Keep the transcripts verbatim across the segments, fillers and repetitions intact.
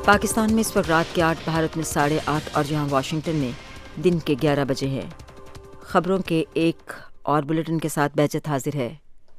پاکستان میں اس وقت رات کے آٹھ، بھارت میں ساڑھے آٹھ اور جہاں واشنگٹن میں دن کے گیارہ بجے ہیں۔ خبروں کے ایک اور بلیٹن کے ساتھ بہجت حاضر ہے۔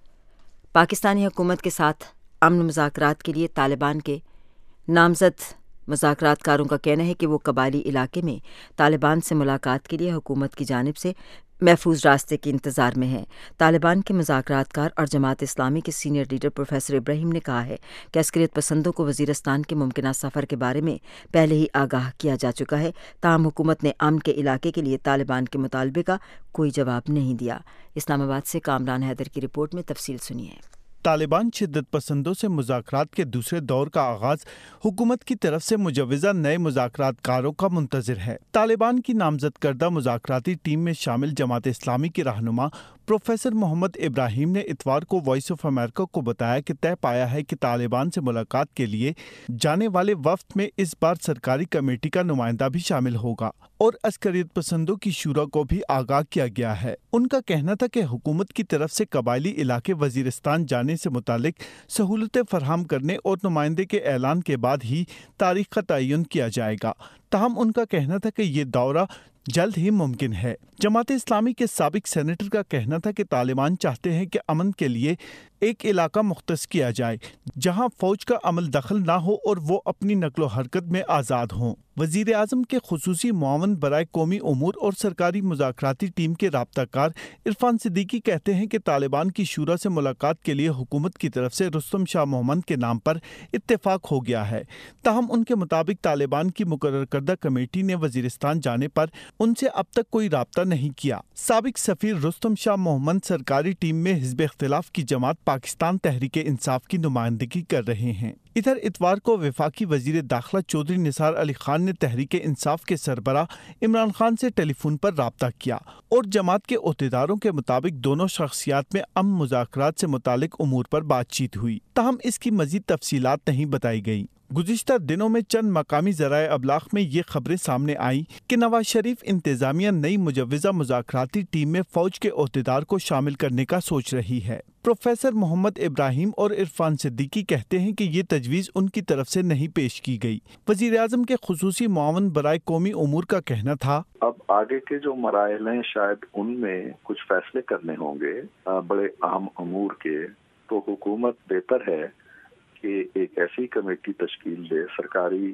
پاکستانی حکومت کے ساتھ امن مذاکرات کے لیے طالبان کے نامزد مذاکرات کاروں کا کہنا ہے کہ وہ قبائلی علاقے میں طالبان سے ملاقات کے لیے حکومت کی جانب سے محفوظ راستے کے انتظار میں ہیں۔ طالبان کے مذاکرات کار اور جماعت اسلامی کے سینئر لیڈر پروفیسر ابراہیم نے کہا ہے کہ عسکریت پسندوں کو وزیرستان کے ممکنہ سفر کے بارے میں پہلے ہی آگاہ کیا جا چکا ہے، تاہم حکومت نے امن کے علاقے کے لیے طالبان کے مطالبے کا کوئی جواب نہیں دیا۔ اسلام آباد سے کامران حیدر کی رپورٹ میں تفصیل سنیے۔ طالبان شدت پسندوں سے مذاکرات کے دوسرے دور کا آغاز حکومت کی طرف سے مجوزہ نئے مذاکرات کاروں کا منتظر ہے۔ طالبان کی نامزد کردہ مذاکراتی ٹیم میں شامل جماعت اسلامی کے رہنما پروفیسر محمد ابراہیم نے اتوار کو وائس آف امریکہ کو بتایا کہ طے پایا ہے کہ طالبان سے ملاقات کے لیے جانے والے وفد میں اس بار سرکاری کمیٹی کا نمائندہ بھی شامل ہوگا اور عسکریت پسندوں کی شورا کو بھی آگاہ کیا گیا ہے۔ ان کا کہنا تھا کہ حکومت کی طرف سے قبائلی علاقے وزیرستان جانے سے متعلق سہولتیں فراہم کرنے اور نمائندے کے اعلان کے بعد ہی تاریخ کا تعین کیا جائے گا، تاہم ان کا کہنا تھا کہ یہ دورہ جلد ہی ممکن ہے۔ جماعت اسلامی کے سابق سینیٹر کا کہنا تھا کہ طالبان چاہتے ہیں کہ امن کے لیے ایک علاقہ مختص کیا جائے جہاں فوج کا عمل دخل نہ ہو اور وہ اپنی نقل و حرکت میں آزاد ہوں۔ وزیر اعظم کے خصوصی معاون برائے قومی امور اور سرکاری مذاکراتی ٹیم کے رابطہ کار عرفان صدیقی کہتے ہیں کہ طالبان کی شورا سے ملاقات کے لیے حکومت کی طرف سے رستم شاہ محمد کے نام پر اتفاق ہو گیا ہے، تاہم ان کے مطابق طالبان کی مقرر کردہ کمیٹی نے وزیرستان جانے پر ان سے اب تک کوئی رابطہ نہیں کیا۔ سابق سفیر رستم شاہ محمد سرکاری ٹیم میں حزب اختلاف کی جماعت پاکستان تحریک انصاف کی نمائندگی کر رہے ہیں۔ ادھر اتوار کو وفاقی وزیر داخلہ چودھری نثار علی خان نے تحریک انصاف کے سربراہ عمران خان سے ٹیلی فون پر رابطہ کیا اور جماعت کے عہدیداروں کے مطابق دونوں شخصیات میں امن مذاکرات سے متعلق امور پر بات چیت ہوئی، تاہم اس کی مزید تفصیلات نہیں بتائی گئیں۔ گزشتہ دنوں میں چند مقامی ذرائع ابلاغ میں یہ خبریں سامنے آئیں کہ نواز شریف انتظامیہ نئی مجوزہ مذاکراتی ٹیم میں فوج کے عہدیدار کو شامل کرنے کا سوچ رہی ہے۔ پروفیسر محمد ابراہیم اور عرفان صدیقی کہتے ہیں کہ یہ تجویز ان کی طرف سے نہیں پیش کی گئی۔ وزیر اعظم کے خصوصی معاون برائے قومی امور کا کہنا تھا، اب آگے کے جو مراحل ہیں شاید ان میں کچھ فیصلے کرنے ہوں گے بڑے اہم امور کے، تو حکومت بہتر ہے کہ ایک ایسی کمیٹی تشکیل دے، سرکاری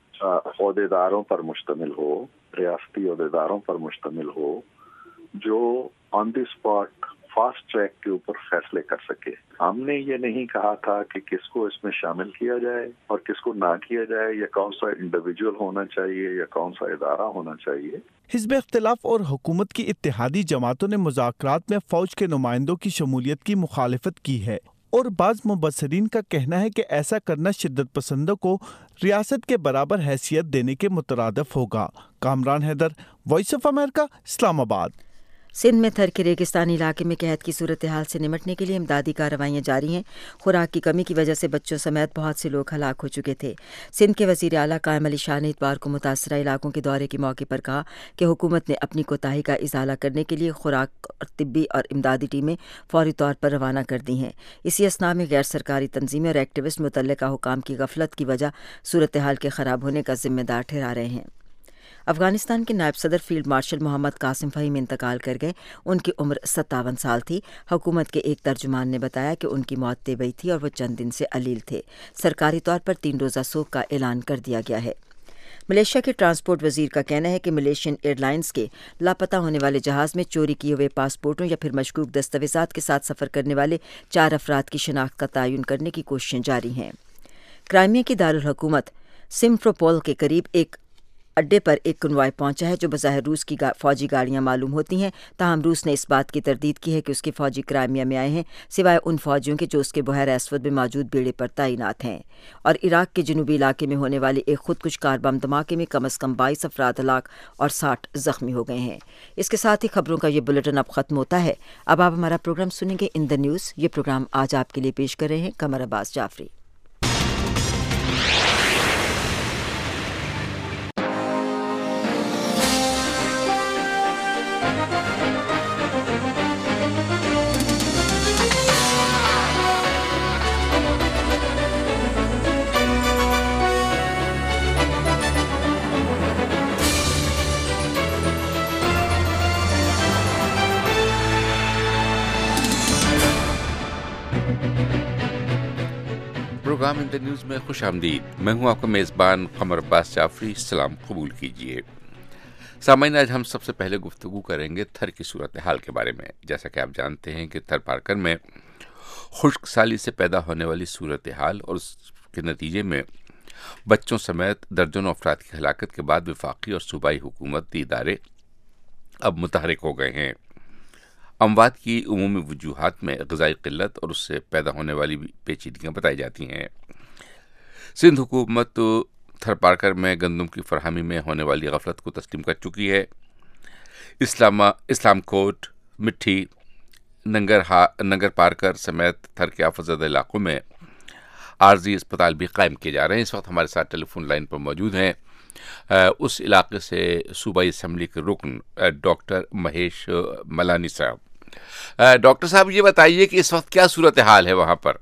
عہدیداروں پر مشتمل ہو، ریاستی عہدیداروں پر مشتمل ہو، جو on the spot fast track کے اوپر فیصلے کر سکے۔ ہم نے یہ نہیں کہا تھا کہ کس کو اس میں شامل کیا جائے اور کس کو نہ کیا جائے، یا کون سا انڈیویجول ہونا چاہیے یا کون سا ادارہ ہونا چاہیے۔ حزب اختلاف اور حکومت کی اتحادی جماعتوں نے مذاکرات میں فوج کے نمائندوں کی شمولیت کی مخالفت کی ہے اور بعض مبصرین کا کہنا ہے کہ ایسا کرنا شدت پسندوں کو ریاست کے برابر حیثیت دینے کے مترادف ہوگا۔ Kamran Haider, Voice of America, Islamabad. Sindh میں تھر کے ریگستانی علاقے میں قحط کی صورتحال سے نمٹنے کے لیے امدادی کارروائیاں جاری ہیں۔ خوراک کی کمی کی وجہ سے بچوں سمیت بہت سے لوگ ہلاک ہو چکے تھے۔ سندھ کے وزیر اعلیٰ قائم علی شاہ نے اتوار کو متاثرہ علاقوں کے دورے کے موقع پر کہا کہ حکومت نے اپنی کوتاہی کا ازالہ کرنے کے لیے خوراک اور طبی اور امدادی ٹیمیں فوری طور پر روانہ کر دی ہیں۔ اسی اثناء میں غیر سرکاری تنظیمیں اور ایکٹیوسٹ متعلقہ حکام کی غفلت کی وجہ صورتحال کے خراب ہونے کا ذمہ دار ٹھہرا رہے ہیں۔ افغانستان کے نائب صدر فیلڈ مارشل محمد قاسم فہیم انتقال کر گئے۔ ان کی عمر ستاون سال تھی۔ حکومت کے ایک ترجمان نے بتایا کہ ان کی موت طبی تھی اور وہ چند دن سے علیل تھے۔ سرکاری طور پر تین روزہ سوگ کا اعلان کر دیا گیا ہے۔ ملیشیا کے ٹرانسپورٹ وزیر کا کہنا ہے کہ ملیشین ایئر لائنز کے لاپتہ ہونے والے جہاز میں چوری کیے ہوئے پاسپورٹوں یا پھر مشکوک دستاویزات کے ساتھ سفر کرنے والے چار افراد کی شناخت کا تعین کرنے کی کوششیں جاری ہیں۔ کرائمیا کی دارالحکومت سمفروپول کے قریب ایک اڈے پر ایک کنوائے پہنچا ہے جو بظاہر روس کی گا فوجی گاڑیاں معلوم ہوتی ہیں، تاہم روس نے اس بات کی تردید کی ہے کہ اس کے فوجی کرائمیا میں آئے ہیں، سوائے ان فوجیوں کے جو اس کے بحیرہ اسود میں موجود بیڑے پر تعینات ہیں۔ اور عراق کے جنوبی علاقے میں ہونے والے ایک خودکش کار بم دھماکے میں کم از کم بائیس افراد ہلاک اور ساٹھ زخمی ہو گئے ہیں۔ اس کے ساتھ ہی خبروں کا یہ بلیٹن اب ختم ہوتا ہے۔ اب آپ ہمارا پروگرام سنیں گے ان دا نیوز۔ یہ پروگرام آج آپ کے لیے پیش کر رہے ہیں Qamar Abbas Jafri. Programme in the news میں خوش آمدید. میں ہوں آپ کا میزبان قمر عباس جعفری. سلام قبول کیجیے. سامعین، آج ہم سب سے پہلے گفتگو کریں گے تھر کی صورتحال کے بارے میں. جیسا کہ آپ جانتے ہیں کہ تھر پارکر میں خشک سالی سے پیدا ہونے والی صورتحال اور اس کے نتیجے میں بچوں سمیت درجنوں افراد کی ہلاکت کے بعد وفاقی اور صوبائی حکومتی ادارے اب متحرک ہو گئے ہیں. اموات کی عمومی وجوہات میں غذائی قلت اور اس سے پیدا ہونے والی پیچیدگیاں بتائی جاتی ہیں. سندھ حکومت تھر پارکر میں گندم کی فراہمی میں ہونے والی غفلت کو تسلیم کر چکی ہے. اسلام اسلام کوٹ، مٹھی، ننگر ہا ننگر پارکر سمیت تھر کے آفت زدہ علاقوں میں عارضی اسپتال بھی قائم کیے جا رہے ہیں. اس وقت ہمارے ساتھ ٹیلی فون لائن پر موجود ہیں اس علاقے سے صوبائی اسمبلی کے رکن ڈاکٹر مہیش ملانی صاحب. ڈاکٹر صاحب، یہ بتائیے کہ اس وقت کیا صورتحال ہے وہاں پر؟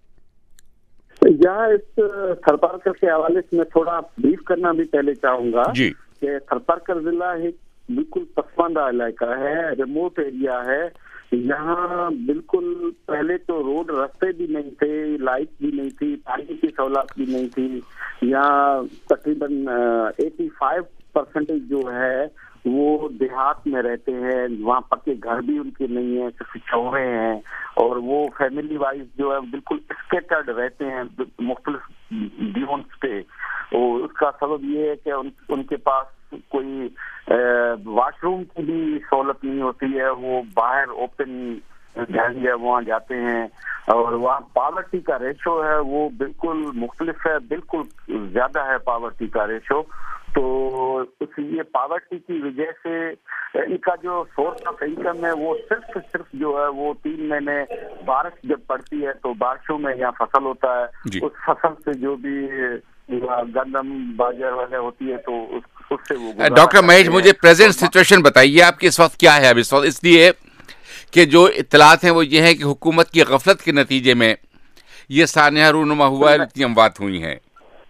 یہاں اس تھر پارکر کے حوالے سے میں تھوڑا بریف کرنا بھی پہلے چاہوں گا جی کہ تھر پارکر ضلع ایک بالکل پسماندہ علاقہ ہے، ریموٹ ایریا ہے. یہاں بالکل پہلے تو روڈ رستے بھی نہیں تھے، لائٹ بھی نہیں تھی، پانی کی سہولت بھی نہیں تھی. یہاں تقریباً ایٹی فائیو پرسنٹیج جو ہے وہ دیہات میں رہتے ہیں. وہاں پکے گھر بھی ان کے نہیں ہیں، صرف چوہے ہیں، اور وہ فیملی وائز جو ہے بالکل اسکیٹرڈ رہتے ہیں مختلف ڈیونس پہ. اور اس کا سبب یہ ہے کہ ان, ان کے پاس کوئی واش روم کی بھی سہولت نہیں ہوتی ہے. وہ باہر اوپن جگہ ہے وہاں جاتے ہیں، اور وہاں پاورٹی کا ریشو ہے وہ بالکل مختلف ہے، بالکل زیادہ ہے پاورٹی کا ریشو. تو اس لیے پاورٹی کی وجہ سے ان کا جو سورس آف انکم ہے وہ صرف صرف جو ہے وہ تین مہینے بارش جب پڑتی ہے تو بارشوں میں یہاں فصل ہوتا ہے جی. اس فصل سے جو بھی گندم باجر وغیرہ ہوتی ہے تو اس, اس سے وہ ڈاکٹر مہیش مجھے پریزنٹ سچویشن بتائیے آپ کی اس وقت کیا ہے اب اس وقت؟ اس لیے کہ جو اطلاعات ہیں وہ یہ ہے کہ حکومت کی غفلت کے نتیجے میں یہ سانحہ رونما ہوا ہے، اتنی اموات ہوئی ہیں.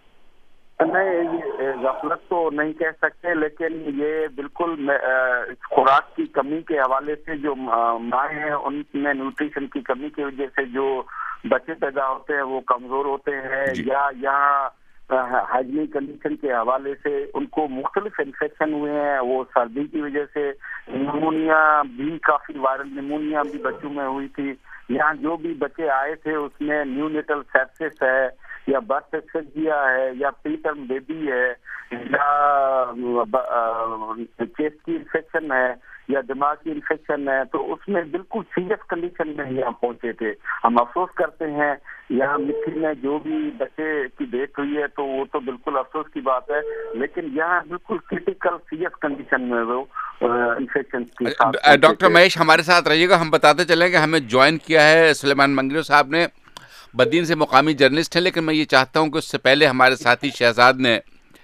نہیں، غفلت تو نہیں کہہ سکتے، لیکن یہ بالکل خوراک کی کمی کے حوالے سے جو مائیں ہیں ان میں نیوٹریشن کی کمی کی وجہ سے جو بچے پیدا ہوتے ہیں وہ کمزور ہوتے ہیں جی. یا یہاں ہائیجینک کنڈیشن کے حوالے سے ان کو مختلف انفیکشن ہوئے ہیں. وہ سردی کی وجہ سے نیمونیا بھی، کافی وائرل نیمونیا بھی بچوں میں ہوئی تھی. یہاں جو بھی بچے آئے تھے اس میں نیو نیٹل سیپسس ہے، یا برتھ ایکسیجیا ہے، یا پری ٹرم بیبی ہے، یا چیسٹ کی انفیکشن ہے، یا دماغ کی انفیکشن ہے. تو اس میں بالکل سیریس کنڈیشن میں یہاں پہنچے تھے. ہم افسوس کرتے ہیں یہاں مٹی میں جو بھی بچے کی ڈیتھ ہوئی ہے تو وہ تو بالکل افسوس کی بات ہے، لیکن یہاں بالکل کریٹیکل سیریس کنڈیشن میں وہ انفیکشن کی. ڈاکٹر مہیش ہمارے ساتھ رہیے گا، ہم بتاتے چلیں کہ ہمیں جوائن کیا ہے سلیمان منگلو صاحب نے، بدین سے مقامی جرنلسٹ ہیں. لیکن میں یہ چاہتا ہوں کہ اس سے پہلے ہمارے ساتھی شہزاد نے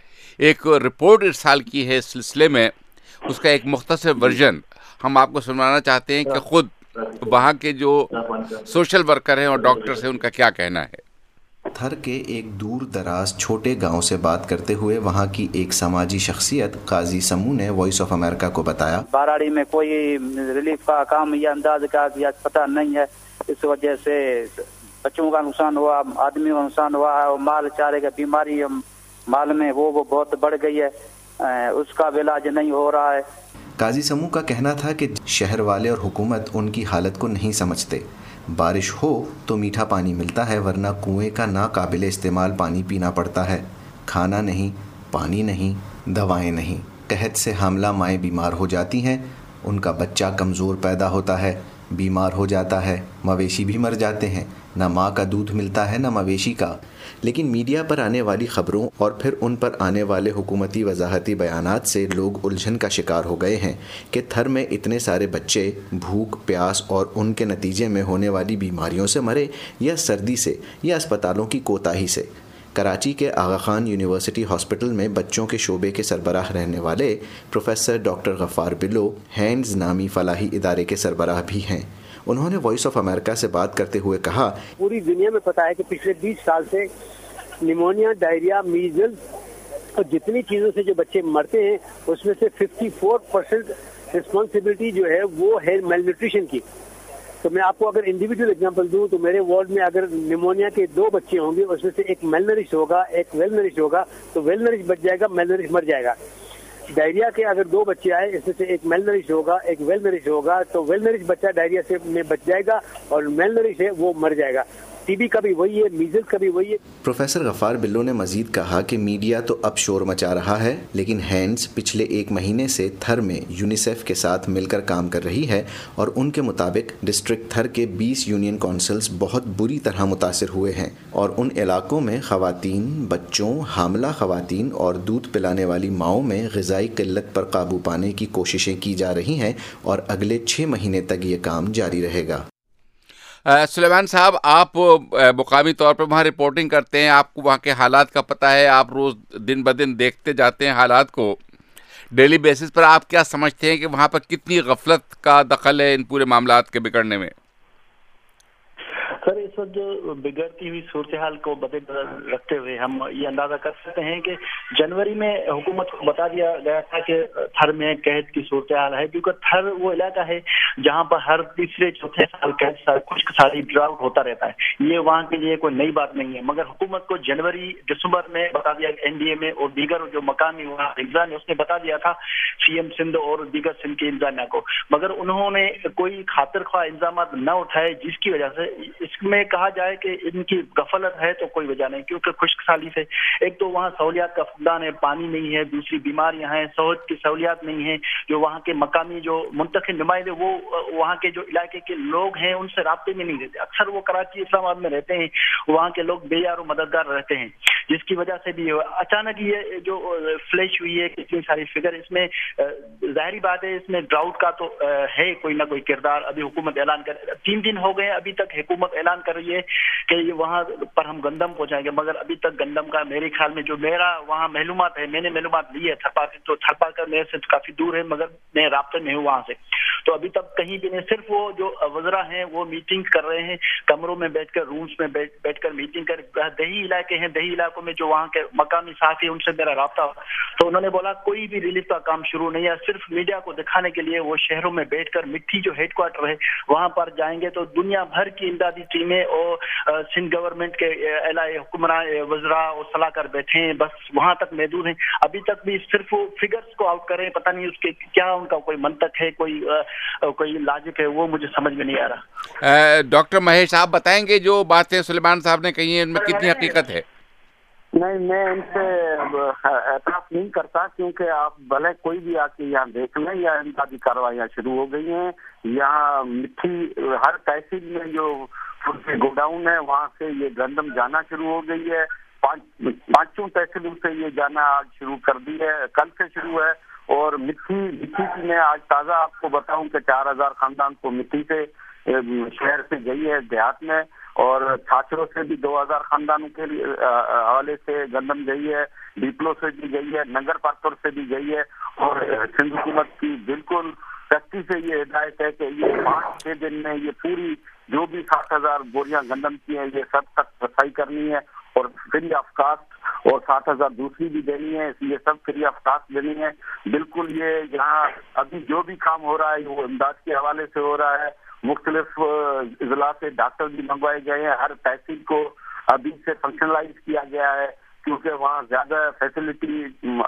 ایک رپورٹ ارسال کی ہے اس سلسلے میں، اس کا ایک مختصر ورژن ہم آپ کو سنوانا چاہتے ہیں کہ خود وہاں کے جو سوشل ورکر ہیں اور ڈاکٹرز ہیں ان کا کیا کہنا ہے. تھر کے ایک دور دراز چھوٹے گاؤں سے بات کرتے ہوئے وہاں کی ایک سماجی شخصیت قاضی سمو نے وائس آف امریکہ کو بتایا، باراڑی میں کوئی ریلیف کا کام یا انداز کا یا پتہ نہیں ہے، اس وجہ سے بچوں کا نقصان ہوا، آدمی کا نقصان ہوا ہے، اور مال چارے کا بیماری مال میں وہ وہ بہت بڑھ گئی ہے، اس کا علاج نہیں ہو رہا ہے. قاضی سمو کا کہنا تھا کہ شہر والے اور حکومت ان کی حالت کو نہیں سمجھتے. بارش ہو تو میٹھا پانی ملتا ہے، ورنہ کنویں کا ناقابل استعمال پانی پینا پڑتا ہے. کھانا نہیں، پانی نہیں، دوائیں نہیں. قحط سے حاملہ مائیں بیمار ہو جاتی ہیں، ان کا بچہ کمزور پیدا ہوتا ہے، بیمار ہو جاتا ہے. مویشی بھی مر جاتے ہیں، نہ ماں کا دودھ ملتا ہے نہ مویشی کا. لیکن میڈیا پر آنے والی خبروں اور پھر ان پر آنے والے حکومتی وضاحتی بیانات سے لوگ الجھن کا شکار ہو گئے ہیں کہ تھر میں اتنے سارے بچے بھوک، پیاس اور ان کے نتیجے میں ہونے والی بیماریوں سے مرے، یا سردی سے، یا اسپتالوں کی کوتاہی سے. کراچی کے آغا خان یونیورسٹی ہاسپٹل میں بچوں کے شعبے کے سربراہ رہنے والے professor doctor Ghaffar blue hands نامی فلاحی ادارے کے سربراہ بھی ہیں. انہوں نے وائس آف امریکہ سے بات کرتے ہوئے کہا، پوری دنیا میں پتہ ہے کہ پچھلے بیس سال سے نیمونیا، ڈائریا، میزلز اور جتنی چیزوں سے جو بچے مرتے ہیں اس میں سے ففٹی فور پرسینٹ رسپانسبلٹی جو ہے وہ ہے میل نیوٹریشن کی. تو میں آپ کو اگر انڈیویجول ایگزامپل دوں تو میرے وارڈ میں اگر نیمونیا کے دو بچے ہوں گے اس میں سے ایک میل نرش ہوگا ایک ویل نرش ہوگا تو ویل نرش بچ جائے گا, میل نرش مر جائے گا. ڈائریا کے اگر دو بچے آئے اس میں سے ایک میل نرش ہوگا ایک ویل نرش ہوگا تو ویل نرش بچہ ڈائریا سے میں بچ جائے گا اور میل نرش ہے وہ مر جائے گا. ٹی بی کا بھی وہی ہے, میزلز کا بھی وہی ہے. پروفیسر غفار بلو نے مزید کہا کہ میڈیا تو اب شور مچا رہا ہے لیکن ہینڈز پچھلے ایک مہینے سے تھر میں یونیسیف کے ساتھ مل کر کام کر رہی ہے اور ان کے مطابق ڈسٹرکٹ تھر کے بیس یونین کونسلز بہت بری طرح متاثر ہوئے ہیں اور ان علاقوں میں خواتین, بچوں, حاملہ خواتین اور دودھ پلانے والی ماؤں میں غذائی قلت پر قابو پانے کی کوششیں کی جا رہی ہیں اور اگلے چھ مہینے تک یہ کام جاری رہے گا. سلیمان صاحب, آپ مقامی طور پر وہاں رپورٹنگ کرتے ہیں, آپ کو وہاں کے حالات کا پتہ ہے, آپ روز دن بدن دیکھتے جاتے ہیں حالات کو ڈیلی بیسس پر. آپ کیا سمجھتے ہیں کہ وہاں پر کتنی غفلت کا دخل ہے ان پورے معاملات کے بگڑنے میں؟ سر اس وقت جو بگڑتی ہوئی صورتحال کو مد نظر رکھتے ہوئے ہم یہ اندازہ کر سکتے ہیں کہ جنوری میں حکومت کو بتا دیا گیا تھا کہ تھر میں قحط کی صورتحال ہے, کیونکہ تھر وہ علاقہ ہے جہاں پر ہر تیسرے چوتھے سال قحط خشک سالی ڈراؤٹ ہوتا رہتا ہے. یہ وہاں کے لیے کوئی نئی بات نہیں ہے, مگر حکومت کو جنوری دسمبر میں بتا دیا, این ڈی اے میں اور دیگر جو مقامی انتظام ہے اس نے بتا دیا تھا سی ایم سندھ اور دیگر سندھ کے انتظامیہ کو, مگر انہوں نے کوئی خاطر خواہ انتظامات نہ اٹھائے, جس کی وجہ سے اس میں کہا جائے کہ ان کی غفلت ہے تو کوئی وجہ نہیں. کیونکہ خشک سالی سے ایک تو وہاں سہولیات کا فقدان ہے, پانی نہیں ہے, دوسری بیماریاں ہیں, صحت کی سہولیات نہیں ہیں. جو وہاں کے مقامی جو منتخب نمائندے وہ وہاں کے جو علاقے کے لوگ ہیں ان سے رابطے میں نہیں رہتے. اکثر وہ کراچی اسلام آباد میں رہتے ہیں, وہاں کے لوگ بے یار و مددگار رہتے ہیں, جس کی وجہ سے بھی اچانک یہ جو فلیش ہوئی ہے کتنی ساری فگر, اس میں ظاہری بات ہے اس میں ڈراؤٹ کا تو ہے کوئی نہ کوئی کردار. ابھی حکومت اعلان کر تین دن ہو گئے, ابھی تک حکومت اعلان کر رہی ہے کہ یہ وہاں پر ہم گندم پہنچائیں گے, مگر ابھی تک گندم کا میرے خیال میں جو میرا وہاں معلومات ہے, میں نے معلومات لی ہے تھرپا سے, تو تھرپا کا میرے سے کافی دور ہے مگر میں رابطے میں ہوں وہاں سے, تو ابھی تک کہیں بھی نہیں. صرف وہ جو وزراء ہیں وہ میٹنگ کر رہے ہیں کمروں میں بیٹھ کر, رومز میں بیٹھ بیٹھ کر میٹنگ کر. دیہی علاقے ہیں, دیہی علاقوں میں جو وہاں کے مقامی صحافی ان سے میرا رابطہ ہوا تو انہوں نے بولا کوئی بھی ریلیف کا کام شروع نہیں ہے, صرف میڈیا کو دکھانے کے لیے وہ شہروں میں بیٹھ کر مٹھی جو ہیڈ کوارٹر ہے وہاں پر جائیں گے تو دنیا بھر کی امدادی ٹیمیں اور سندھ گورنمنٹ کے اعلی حکمراں وزراء اور صلاح کر بیٹھے ہیں, بس وہاں تک محدود ہیں. ابھی تک بھی صرف وہ فگرز کو آؤٹ کریں, پتہ نہیں اس کے کیا ان کا کوئی منطق ہے, کوئی کوئی لاجک ہے, وہ مجھے سمجھ میں نہیں آ رہا. ڈاکٹر مہیش آپ بتائیں گے جو باتیں سلیمان صاحب نے کہی ہیں ان میں کتنی حقیقت ہے؟ نہیں, میں ان سے اعتراف نہیں کرتا, کیونکہ آپ بھلے کوئی بھی آ کے یہاں دیکھ لیں, یا امدادی کارروائیاں شروع ہو گئی ہیں. یہاں مٹھی ہر تحصیل میں جو گوڈاؤن ہے وہاں سے یہ گندم جانا شروع ہو گئی ہے. پانچ پانچوں تحصیلوں سے یہ جانا آج شروع کر دی ہے, کل سے شروع ہے. اور مٹی مٹی میں آج تازہ آپ کو بتاؤں کہ چار ہزار خاندان کو مٹی سے شہر سے گئی ہے دیہات میں, اور چھاچروں سے بھی دو ہزار خاندانوں کے حوالے سے گندم گئی ہے, ڈیپلو سے بھی گئی ہے, نگر پارپور سے بھی گئی ہے. اور سندھ حکومت کی بالکل سختی سے یہ ہدایت ہے کہ یہ پانچ چھ دن میں یہ پوری جو بھی سات ہزار بوریاں گندم کی ہیں یہ سب تک رسائی کرنی ہے, اور فری آف کاسٹ, اور سات ہزار دوسری بھی دینی ہے, یہ سب فری آف کاسٹ دینی ہے. بالکل یہ یہاں ابھی جو بھی کام ہو رہا ہے وہ امداد کے حوالے سے ہو رہا ہے. مختلف اضلاع سے ڈاکٹر بھی منگوائے گئے ہیں, ہر تحصیل کو ابھی سے فنکشنلائز کیا گیا ہے, کیونکہ وہاں زیادہ فیسلٹی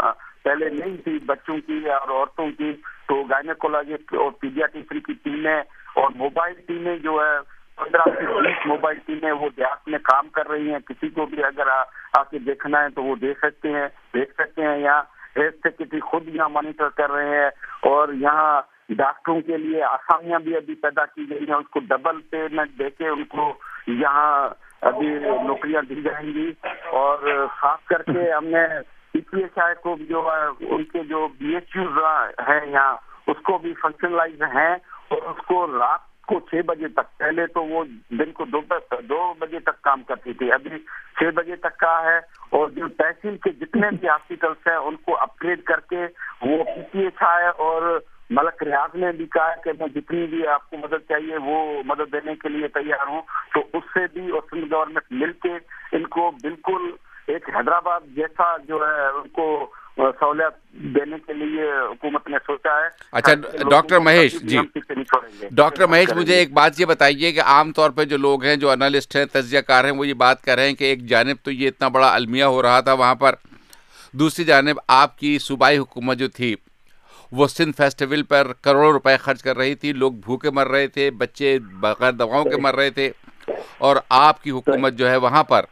پہلے نہیں تھی بچوں کی اور عورتوں کی. تو گائنیکولوجسٹ اور پیڈیاٹریشین کی ٹیمیں اور موبائل ٹیمیں جو ہے پندرہ سے بیس موبائل ٹیمیں وہ دیہات میں کام کر رہی ہیں. کسی کو بھی اگر آ کے دیکھنا ہے تو وہ دیکھ سکتے ہیں دیکھ سکتے ہیں یہاں ہیلتھ سیکرٹری خود یہاں مانیٹر کر رہے ہیں. اور یہاں ڈاکٹروں کے لیے آسامیاں بھی ابھی پیدا کی گئی ہیں, اس کو ڈبل پیمنٹ دے کے ان کو یہاں ابھی نوکریاں دی جائیں گی. اور خاص کر کے ہم نے پی پی ایس آئی کو جو ہے ان کے جو بی ایچ یوز ہیں یہاں اس کو بھی فنکشنلائز ہیں, اور اس کو رات کو چھ بجے تک, پہلے تو وہ دن کو دو دو بجے تک کام کرتی تھی, ابھی چھ بجے تک کا ہے. اور جو تحصیل کے جتنے بھی ہاسپٹلس ہیں ان کو اپ گریڈ کر کے وہ پی پی ایس آئی اور ملک ریاض نے بھی کہا کہ میں جتنی بھی آپ کو مدد چاہیے وہ مدد دینے کے لیے تیار ہوں. تو اس سے بھی اور سندھ گورنمنٹ مل کے ان کو بالکل ایک حیدرآباد جیسا جو ہے ان کو सहूलियत देने के लिए हुकूमत ने सोचा है। अच्छा डॉक्टर महेश जी, डॉक्टर महेश मुझे एक बात ये बताइए कि आम तौर पे जो लोग हैं, जो एनालिस्ट हैं, तज्जियाकार हैं, वो ये बात कर रहे हैं कि एक जानिब तो ये इतना बड़ा अलमिया हो रहा था वहाँ पर, दूसरी जानिब आपकी सूबाई हुकूमत जो थी वो सिंध फेस्टिवल पर करोड़ों रुपए खर्च कर रही थी, लोग भूखे मर रहे थे, बच्चे बगैर दवाओं के मर रहे थे, और आपकी हुकूमत जो है वहाँ पर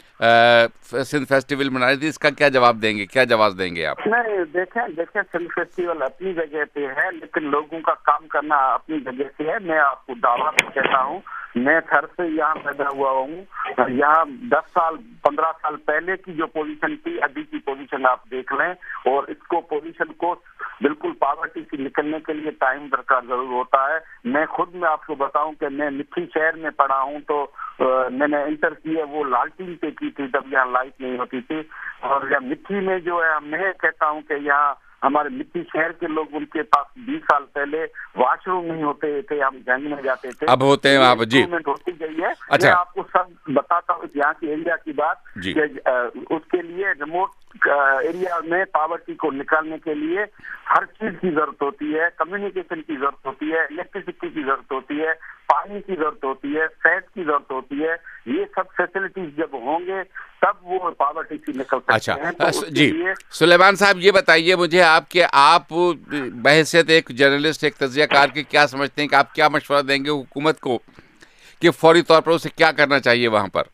सिंध फेस्टिवल मना रही थी। इसका क्या जवाब देंगे, क्या जवाब देंगे आप? नहीं, देखें देखें सिंध फेस्टिवल अपनी जगह पे है, लेकिन लोगों का काम करना अपनी जगह से है। मैं आपको दावा कहता हूँ, मैं घर से यहाँ पैदा हुआ हूँ, यहाँ दस साल पंद्रह साल पहले की जो पोजीशन थी, अभी की पोजीशन आप देख लें, और इसको पोजीशन को बिल्कुल पॉवर्टी से निकलने के लिए टाइम दरकार जरूर होता है। मैं खुद में आपको बताऊं कि मैं मिट्टी शहर में पढ़ा हूं, तो आ, मैंने इंटर की है वो लालटीन पे की थी, तब यहाँ लाइट नहीं होती थी, और यहाँ मिट्टी में जो है मैं कहता हूं कि यहाँ हमारे मिट्टी शहर के लोग, उनके पास बीस साल पहले वॉशरूम नहीं होते थे, हम जंग में जाते थे, अब होते हैं वहाँ पर जी, होती गई है। अच्छा। मैं आपको सब बताता हूँ यहाँ की एरिया की बात कि उसके लिए रिमोट एरिया में पॉवर्टी को निकालने के लिए हर चीज की जरूरत होती है, कम्युनिकेशन की जरूरत होती है, इलेक्ट्रिसिटी की जरूरत होती है, पानी की जरूरत होती है, सेहत की जरूरत होती है। ये सब फैसिलिटीज जब होंगे तब वो पॉवर्टी से निकल सकते अच्छा, हैं। तो जी सुलेमान साहब ये बताइए मुझे, आपके आप बहैसियत एक जर्नलिस्ट, एक तज्जियाकार के, क्या समझते हैं कि आप क्या मशवरा देंगे हुकूमत को कि फौरी तौर पर उसे क्या करना चाहिए वहाँ पर?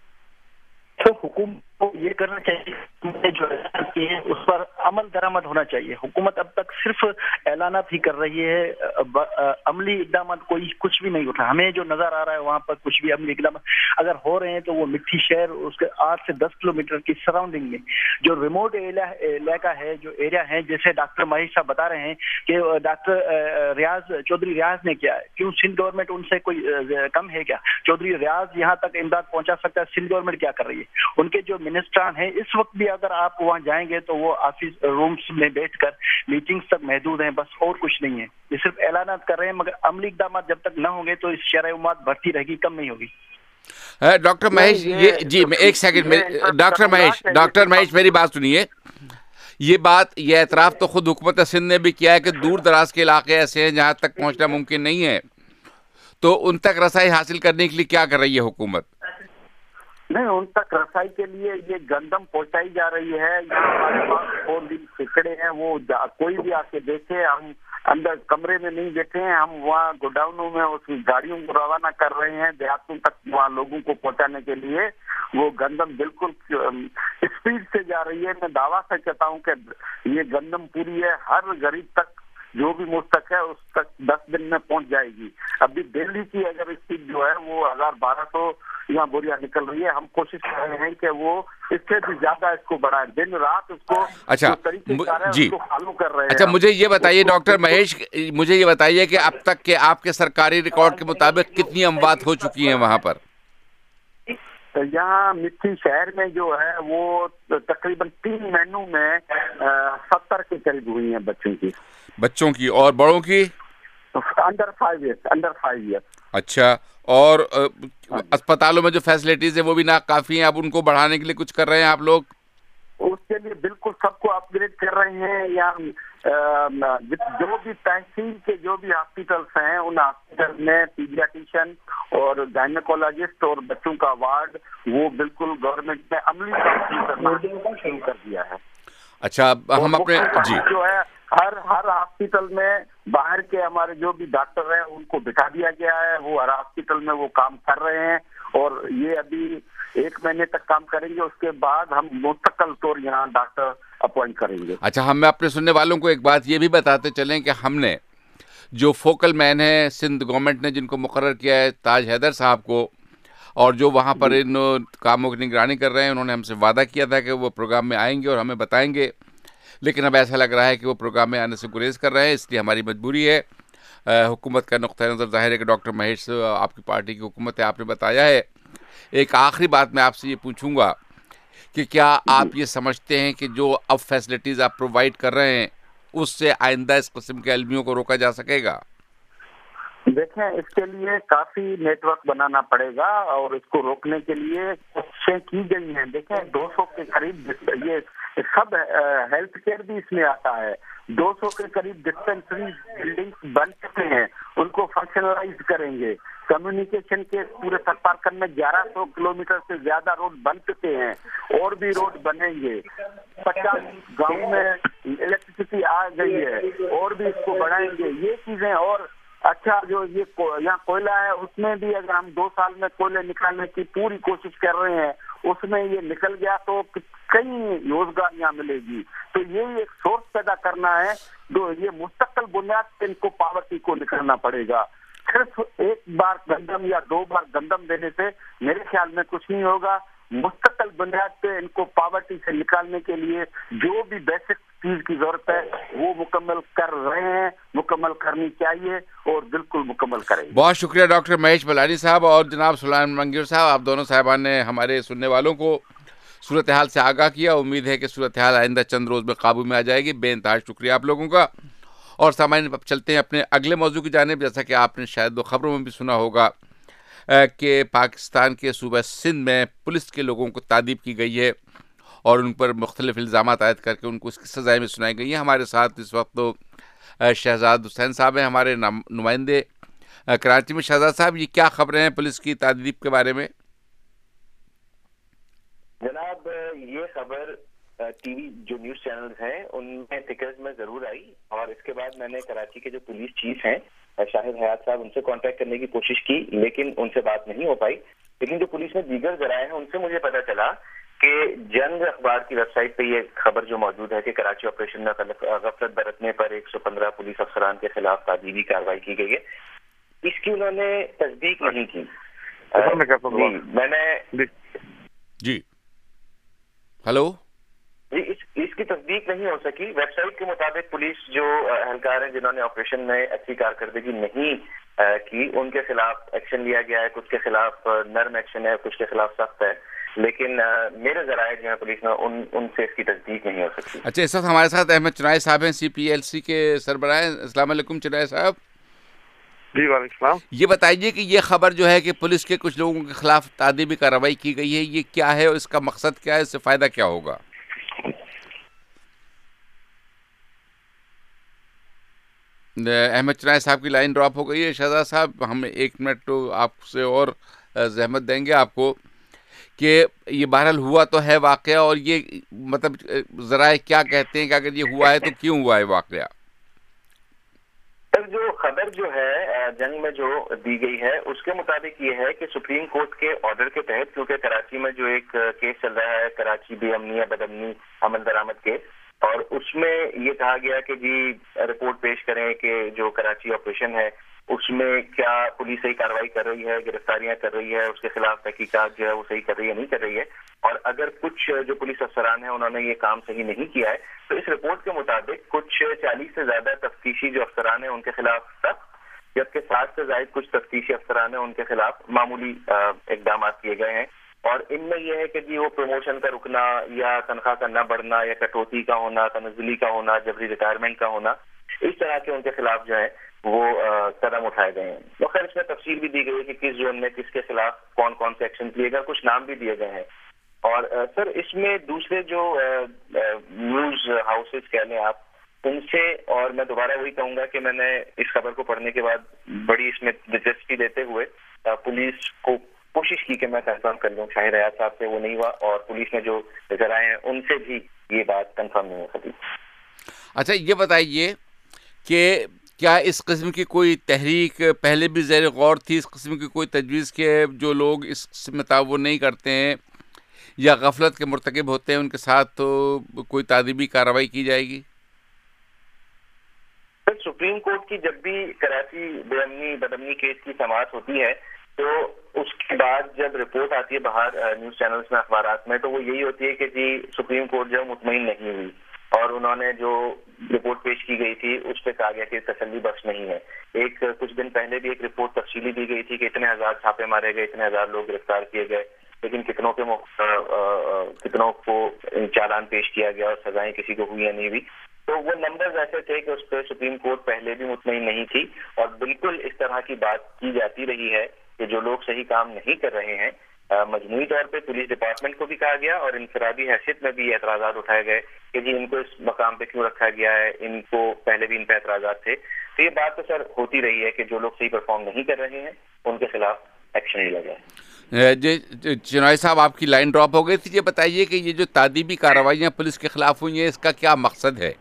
तो हुकूमत को ये करना चाहिए जो ऐलान किए हैं उस पर अमल दरामद होना चाहिए। हुकूमत अब तक सिर्फ ऐलानात ही कर रही है, अमली इकदाम कोई कुछ भी नहीं उठा। हमें जो नजर आ रहा है वहाँ पर कुछ भी अमली इकदाम अगर हो रहे हैं तो वो मिट्टी शहर, उसके आठ से दस किलोमीटर की सराउंडिंग में जो रिमोट इलाका है, जो एरिया है, जैसे डॉक्टर महेश साहब बता रहे हैं कि डॉक्टर रियाज चौधरी रियाज ने किया है, क्यों सिंध गवर्नमेंट उनसे कोई कम है क्या? चौधरी रियाज यहाँ तक इमदाद पहुंचा सकता है, सिंध गवर्नमेंट क्या कर रही है? उनके जो मिनिस्ट्रान है इस वक्त भी अगर आप वहां जाएंगे तो वो ऑफिस रूम्स में बैठकर मीटिंग्स तक महदूद हैं, बस और कुछ नहीं है। ये सिर्फ ऐलानात कर रहे हैं, मगर अमली इक़दाम जब तक न होंगे तो इस शरह उम्मत बढ़ती रहेगी, कम नहीं होगी। डॉक्टर महेश ये जी मैं एक सेकंड में डॉक्टर महेश डॉक्टर महेश मेरी बात सुनिए। ये बात ये एतराफ़ तो खुद हुकूमत सिंध ने भी किया है कि दूर दराज के इलाके ऐसे हैं जहां तक पहुंचना मुमकिन नहीं है, तो उन तक रसाई हासिल करने के लिए क्या कर रही है हुकूमत? नहीं, उन तक रसाई के लिए ये गंदम पहुंचाई जा रही है। यहाँ हमारे पास फोर व्हील टिकड़े हैं, वो कोई भी आके देखे, हम अंदर कमरे में नहीं बैठे हैं, हम वहाँ गोडाउनों में उसकी गाड़ियों को रवाना कर रहे हैं देहातों तक वहाँ लोगों को पहुंचाने के लिए। वो गंदम बिल्कुल स्पीड से जा रही है। मैं दावा से कहता हूँ कि ये गंदम पूरी है, हर गरीब तक जो भी मुस्तक है उस तक दस दिन में पहुंच जाएगी। अभी दिल्ली की अगर स्पीड जो है वो हजार बारह सौ यहाँ बोरिया निकल रही है, हम कोशिश कर रहे हैं कि वो इससे भी ज्यादा इसको बढ़ाए, दिन रात उसको अच्छा जी उसको फॉलो कर रहे हैं। अच्छा मुझे ये बताइए डॉक्टर महेश, मुझे ये बताइए कि अब तक के आपके सरकारी रिकॉर्ड के मुताबिक कितनी अमवात हो चुकी हैं वहाँ पर? यहाँ मिट्टी शहर में जो है वो तकरीबन तीन महीनों में सत्तर के करीब हुई हैं बच्चों की बच्चों की और बड़ों की under five years under five years अच्छा, और अस्पतालों में जो फैसिलिटीज है वो भी ना काफी हैं, अब उनको बढ़ाने के लिए कुछ कर रहे हैं आप लोग? उसके लिए बिल्कुल सबको अपग्रेड कर रहे हैं। यहाँ जो भी तहसील के जो भी हॉस्पिटल्स हैं उन हॉस्पिटल में पीडियाट्रिशियन और गायनेकोलॉजिस्ट और बच्चों का वार्ड वो बिल्कुल गवर्नमेंट ने अमली करना शुरू कर दिया है। अच्छा, हम अपने जी जो है हर हर हॉस्पिटल में बाहर के हमारे जो भी डॉक्टर हैं उनको बिठा दिया गया है, वो हर हॉस्पिटल में वो काम कर रहे हैं और ये अभी एक महीने तक काम करेंगे, उसके बाद हम मुस्तकिल तौर यहाँ डॉक्टर अपॉइंट करेंगे। अच्छा, हम अपने सुनने वालों को एक बात ये भी बताते चलें कि हमने जो फोकल मैन है सिंध गवर्नमेंट ने जिनको मुकर्रर किया है ताज हैदर साहब को, और जो वहाँ पर इन कामों की निगरानी कर रहे हैं, उन्होंने हमसे वादा किया था कि वो प्रोग्राम में आएंगे और हमें बताएंगे, लेकिन अब ऐसा लग रहा है कि वो प्रोग्राम में आने से गुरेज कर रहे हैं, इसलिए हमारी मजबूरी है। हुकूमत का नुक्ता नज़र जाहिर है कि डॉक्टर महेश आपकी पार्टी की हुकूमत है, आपने बताया है। एक आखिरी बात मैं आपसे ये पूछूंगा कि क्या आप ये समझते हैं कि जो अब फैसिलिटीज़ आप प्रोवाइड कर रहे हैं उससे आइंदा इस किस्म के अलमियों को रोका जा सकेगा? دیکھیں اس کے لیے کافی نیٹ ورک بنانا پڑے گا اور اس کو روکنے کے لیے کوششیں کی گئی ہیں. دیکھیں دو سو کے قریب یہ سب ہیلتھ کیئر بھی اس میں آتا ہے. دو سو کے قریب ڈسپینسری بلڈنگ بن چکے ہیں, ان کو فنکشنلائز کریں گے. کمیونیکیشن کے پورے ستارکند میں گیارہ سو کلو میٹر سے زیادہ روڈ بن چکے ہیں, اور بھی روڈ بنیں گے. پچاس گاؤں میں الیکٹریسٹی آ گئی ہے, اور بھی اس کو بڑھائیں گے. یہ چیزیں اور اچھا جو یہ یہاں کوئلہ ہے اس میں بھی اگر ہم دو سال میں کوئلے نکالنے کی پوری کوشش کر رہے ہیں, اس میں یہ نکل گیا تو کئی روزگار یہاں ملے گی. تو یہ ایک سورس پیدا کرنا ہے, جو یہ مستقل بنیاد پہ ان کو پاورٹی کو نکالنا پڑے گا. صرف ایک بار گندم یا دو بار گندم دینے سے میرے خیال میں کچھ نہیں ہوگا. مستقل بنیاد پہ ان کو پاورٹی سے نکالنے کے لیے جو بھی بیسک چیز کی ضرورت ہے وہ مکمل کر رہے ہیں, مکمل کرنی چاہیے اور بالکل مکمل کریں. بہت شکریہ ڈاکٹر مہیش بلانی صاحب اور جناب سلیمان منگیر صاحب, آپ دونوں صاحبان نے ہمارے سننے والوں کو صورتحال سے آگاہ کیا. امید ہے کہ صورتحال آئندہ چند روز میں قابو میں آ جائے گی. بے انتہا شکریہ آپ لوگوں کا. اور سامعین اب چلتے ہیں اپنے اگلے موضوع کی جانب. جیسا کہ آپ نے شاید دو خبروں میں بھی سنا ہوگا کہ پاکستان کے صوبہ سندھ میں پولیس کے لوگوں کو تعذیب کی گئی ہے اور ان پر مختلف الزامات عائد کر کے ان کو اس کی سزائیں بھی سنائی گئی ہیں. ہمارے ساتھ اس وقت تو شہزاد حسین صاحب ہیں, ہمارے نمائندے کراچی میں. شہزاد صاحب, یہ کیا خبریں ہیں پولیس کی تعذیب کے بارے میں؟ جناب یہ خبر ٹی وی جو نیوز چینلز ہیں ان میں فکرز میں ضرور آئی, اور اس کے بعد میں نے کراچی کے جو پولیس چیف ہیں شاہد حیات صاحب ان سے کانٹیکٹ کرنے کی کوشش کی, لیکن ان سے بات نہیں ہو پائی. لیکن جو پولیس میں دیگر ذرائع ہیں ان سے مجھے پتا چلا کہ جنگ اخبار کی ویب سائٹ پہ یہ خبر جو موجود ہے کہ کراچی آپریشن میں غفلت برتنے پر ایک سو پندرہ پولیس افسران کے خلاف تعذیبی کارروائی کی گئی ہے, اس کی انہوں نے تصدیق نہیں کی. میں نے جی ہلو جی اس اس کی تصدیق نہیں ہو سکی. ویب سائٹ کے مطابق پولیس جو اہلکار ہیں جنہوں نے آپریشن میں اچھی کارکردگی نہیں کی ان کے خلاف ایکشن لیا گیا ہے, کچھ کے خلاف نرم ایکشن ہے, کچھ کے خلاف سخت ہے, لیکن میرے ذرائع جو ہیں پولیس میں ان ان سے اس کی تصدیق نہیں ہو سکتی. اچھا, اس وقت ہمارے ساتھ احمد چنائے صاحب ہیں, سی پی ایل سی کے سربراہ ہیں. السلام علیکم چنائے صاحب. جی وعلیکم السلام. یہ بتائیے کہ یہ خبر جو ہے کہ پولیس کے کچھ لوگوں کے خلاف تعذیبی کارروائی کی گئی ہے, یہ کیا ہے اور اس کا مقصد کیا ہے, اس سے فائدہ کیا ہوگا؟ احمد چنائے صاحب کی لائن ڈراپ ہو گئی ہے. شہزاد صاحب, ہم ایک منٹ تو آپ سے اور زحمت دیں گے آپ کو کہ یہ بہرحال ہوا تو ہے واقعہ, اور یہ مطلب ذرائع کیا کہتے ہیں کہ اگر یہ ہوا ہے تو کیوں ہوا ہے واقعہ؟ سر جو خبر جو ہے جنگ میں جو دی گئی ہے اس کے مطابق یہ ہے کہ سپریم کورٹ کے آرڈر کے تحت, کیونکہ کراچی میں جو ایک کیس چل رہا ہے کراچی بے امنی یا بد امنی عمل درآمد کیس, اور اس میں یہ کہا گیا کہ جی رپورٹ پیش کریں کہ جو کراچی آپریشن ہے اس میں کیا پولیس صحیح کارروائی کر رہی ہے, گرفتاریاں کر رہی ہے, اس کے خلاف تحقیقات جو ہے وہ صحیح کر رہی ہے نہیں کر رہی ہے, اور اگر کچھ جو پولیس افسران ہیں انہوں نے یہ کام صحیح نہیں کیا ہے تو اس رپورٹ کے مطابق کچھ چالیس سے زیادہ تفتیشی جو افسران ہیں ان کے خلاف سخت, جبکہ ساٹھ سے زائد کچھ تفتیشی افسران ہیں ان کے خلاف معمولی اقدامات کیے گئے ہیں. اور ان میں یہ ہے کہ جی وہ پروموشن کا رکنا یا تنخواہ کا نہ بڑھنا یا کٹوتی کا ہونا, تنزلی کا ہونا, جبری ریٹائرمنٹ کا ہونا, اس طرح کے ان کے خلاف جو ہے وہ قدم اٹھائے گئے ہیں. تو خیر اس میں تفصیل بھی دی گئی ہے کہ کس زون میں کس کے خلاف کون کون سے ایکشن لیے گئے, کچھ نام بھی دیے گئے ہیں. اور سر اس میں دوسرے جو نیوز ہاؤسز کہہ لیں آپ ان سے, اور میں دوبارہ وہی کہوں گا کہ میں نے اس خبر کو پڑھنے کے بعد بڑی اس میں دلچسپی دیتے ہوئے پولیس کو کوشش کی کہ میں کنفرم کر لوں, شاہد حیات صاحب سے وہ نہیں ہوا, اور پولیس نے جو ذرائع ہیں ان سے بھی یہ بات کنفرم نہیں ہو سکی. اچھا یہ بتائیے کہ کیا اس قسم کی کوئی تحریک پہلے بھی زیر غور تھی, اس قسم کی کوئی تجویز کہ جو لوگ اس قسم میں تعاون نہیں کرتے ہیں یا غفلت کے مرتکب ہوتے ہیں ان کے ساتھ تو کوئی تعذیبی کارروائی کی جائے گی؟ سر سپریم کورٹ کی جب بھی کراچی بے امنی بد امنی کیس کی سماعت ہوتی ہے تو اس کے بعد جب رپورٹ آتی ہے باہر نیوز چینلز میں, اخبارات میں, تو وہ یہی ہوتی ہے کہ جی سپریم کورٹ جو مطمئن نہیں ہوئی, اور انہوں نے جو رپورٹ پیش کی گئی تھی اس پہ کہا گیا کہ تسلی بخش نہیں ہے. ایک کچھ دن پہلے بھی ایک رپورٹ تفصیلی دی گئی تھی کہ اتنے ہزار چھاپے مارے گئے, اتنے ہزار لوگ گرفتار کیے گئے, لیکن کتنوں کے کتنوں کو چالان پیش کیا گیا اور سزائیں کسی کو ہوئی یا نہیں ہوئی. تو وہ نمبرز ایسے تھے کہ اس پہ سپریم کورٹ پہلے بھی مطمئن نہیں تھی، اور بالکل اس طرح کی بات کی جاتی رہی ہے کہ جو لوگ صحیح کام نہیں کر رہے ہیں، مجموعی طور پہ پولیس ڈپارٹمنٹ کو بھی کہا گیا اور انفرادی حیثیت میں بھی یہ اعتراضات اٹھائے گئے کہ جی ان کو اس مقام پہ کیوں رکھا گیا ہے، ان کو پہلے بھی ان پہ اعتراضات تھے. تو یہ بات تو سر ہوتی رہی ہے کہ جو لوگ صحیح پرفارم نہیں کر رہے ہیں ان کے خلاف ایکشن ہی لگا ہے. جی چنوئی صاحب، آپ کی لائن ڈراپ ہو گئی تھی. یہ بتائیے کہ یہ جو تعدیبی کارروائیاں پولیس کے خلاف ہوئی ہیں، اس کا کیا مقصد ہے؟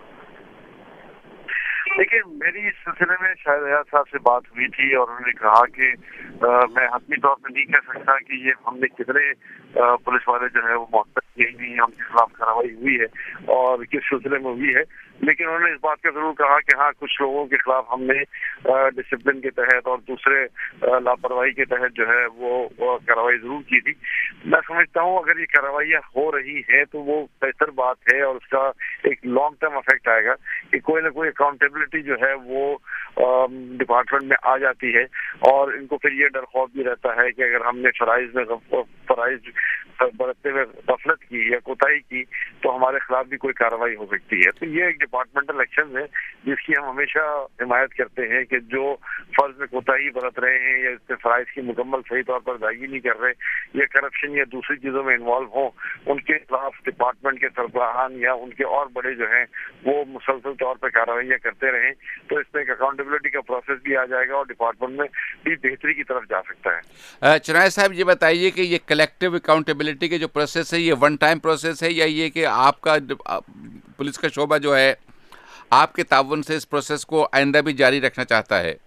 دیکھیے، میری اس سلسلے میں شاہد حیات صاحب سے بات ہوئی تھی اور انہوں نے کہا کہ میں حتمی طور پہ نہیں کہہ سکتا کہ یہ ہم نے کتنے پولیس والے جو ہے وہ معطل کیے ہوئی ہیں، ان کے خلاف کارروائی ہوئی ہے اور کس سلسلے میں ہوئی ہے، لیکن انہوں نے اس بات کا ضرور کہا کہ ہاں کچھ لوگوں کے خلاف ہم نے ڈسپلن کے تحت اور دوسرے لاپرواہی کے تحت جو ہے وہ کارروائی ضرور کی تھی. میں سمجھتا ہوں اگر یہ کارروائیاں ہو رہی ہیں تو وہ بہتر بات ہے اور اس کا ایک لانگ ٹرم افیکٹ آئے گا کہ کوئی نہ کوئی اکاؤنٹیبلٹی جو ہے وہ ڈپارٹمنٹ میں آ جاتی ہے، اور ان کو پھر یہ ڈر خوف بھی رہتا ہے کہ اگر ہم نے فرائض میں فرائض برتتے ہوئے غفلت کی یا کوتاہی کی تو ہمارے خلاف بھی کوئی کارروائی ہو سکتی ہے. تو یہ ایک ڈپارٹمنٹل ایکشن ہے جس کی ہم ہمیشہ حمایت کرتے ہیں کہ جو فرض میں کوتاہی برت رہے ہیں یا اس فرائض کی مکمل صحیح طور پر ادائیگی نہیں کر رہے یا کرپشن یا دوسری چیزوں میں انوالو ہوں، ان کے خلاف ڈپارٹمنٹ کے سربراہان یا ان کے اور بڑے جو ہیں وہ مسلسل طور پہ کارروائیاں کرتے رہیں تو اس میں ایک اکاؤنٹیبلٹی کا پروسیس بھی آ جائے گا اور ڈپارٹمنٹ میں بھی بہتری کی طرف جا سکتا ہے. چنائے صاحب، یہ بتائیے کہ یہ کلیکٹیو اکاؤنٹیبلٹی کے جو پروسیس ہے یہ ون ٹائم پروسیس ہے یا یہ کہ آپ کا پولیس کا شعبہ جو ہے آپ کے تعاون سے اس پروسیس کو آئندہ بھی جاری رکھنا چاہتا ہے؟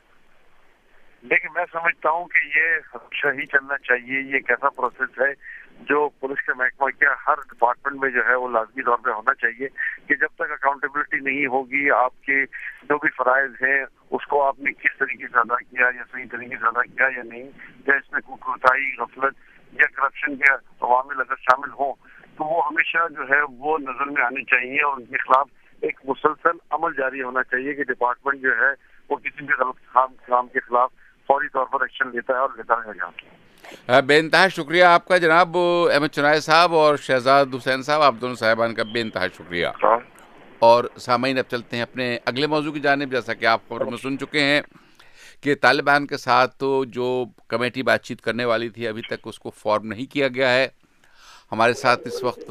دیکھیں، میں سمجھتا ہوں کہ یہ ہمیشہ ہی چلنا چاہیے. یہ ایک ایسا پروسیس ہے جو پولیس کے محکمہ کیا ہر ڈپارٹمنٹ میں جو ہے وہ لازمی طور پہ ہونا چاہیے کہ جب تک اکاؤنٹیبلٹی نہیں ہوگی آپ کے جو بھی فرائض ہیں اس کو آپ نے کس طریقے سے ادا کیا یا صحیح طریقے سے ادا کیا یا نہیں، یا اس میں کوئی کوتاہی، غفلت یا کرپشن کے عوامل اگر شامل ہوں تو وہ ہمیشہ جو ہے وہ نظر میں آنے چاہیے اور ان کے خلاف ایک مسلسل عمل جاری ہونا چاہیے کہ ڈپارٹمنٹ جو ہے وہ کسی بھی غلط کام کے خلاف فوری طور پر ایکشن لیتا ہے اور لیتا رہے گا. بے انتہا شکریہ آپ کا جناب احمد چنائے صاحب اور شہزاد حسین صاحب، آپ دونوں صاحبان کا بے انتہا شکریہ. اور سامعین، اب چلتے ہیں اپنے اگلے موضوع کی جانب. جیسا کہ آپ خبر میں سن چکے ہیں کہ طالبان کے ساتھ تو جو کمیٹی بات چیت کرنے والی تھی ابھی تک اس کو فارم نہیں کیا گیا ہے. ہمارے ساتھ اس وقت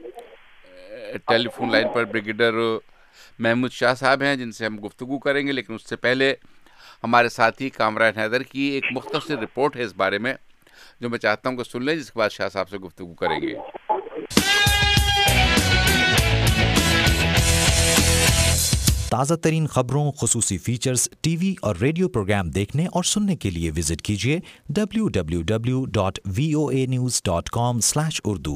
ٹیلی فون لائن پر بریگیڈر محمود شاہ صاحب ہیں جن سے ہم گفتگو کریں گے، لیکن اس سے پہلے ہمارے ساتھی کامران حیدر کی ایک مختصر رپورٹ ہے اس بارے میں جو میں چاہتا ہوں کہ سن لیں، جس کے بعد شاہ صاحب سے گفتگو کریں گے. تازہ ترین خبروں، خصوصی فیچرز، ٹی وی اور ریڈیو پروگرام دیکھنے اور سننے کے لیے وزٹ کیجیے W W W dot V O A news dot com slash Urdu.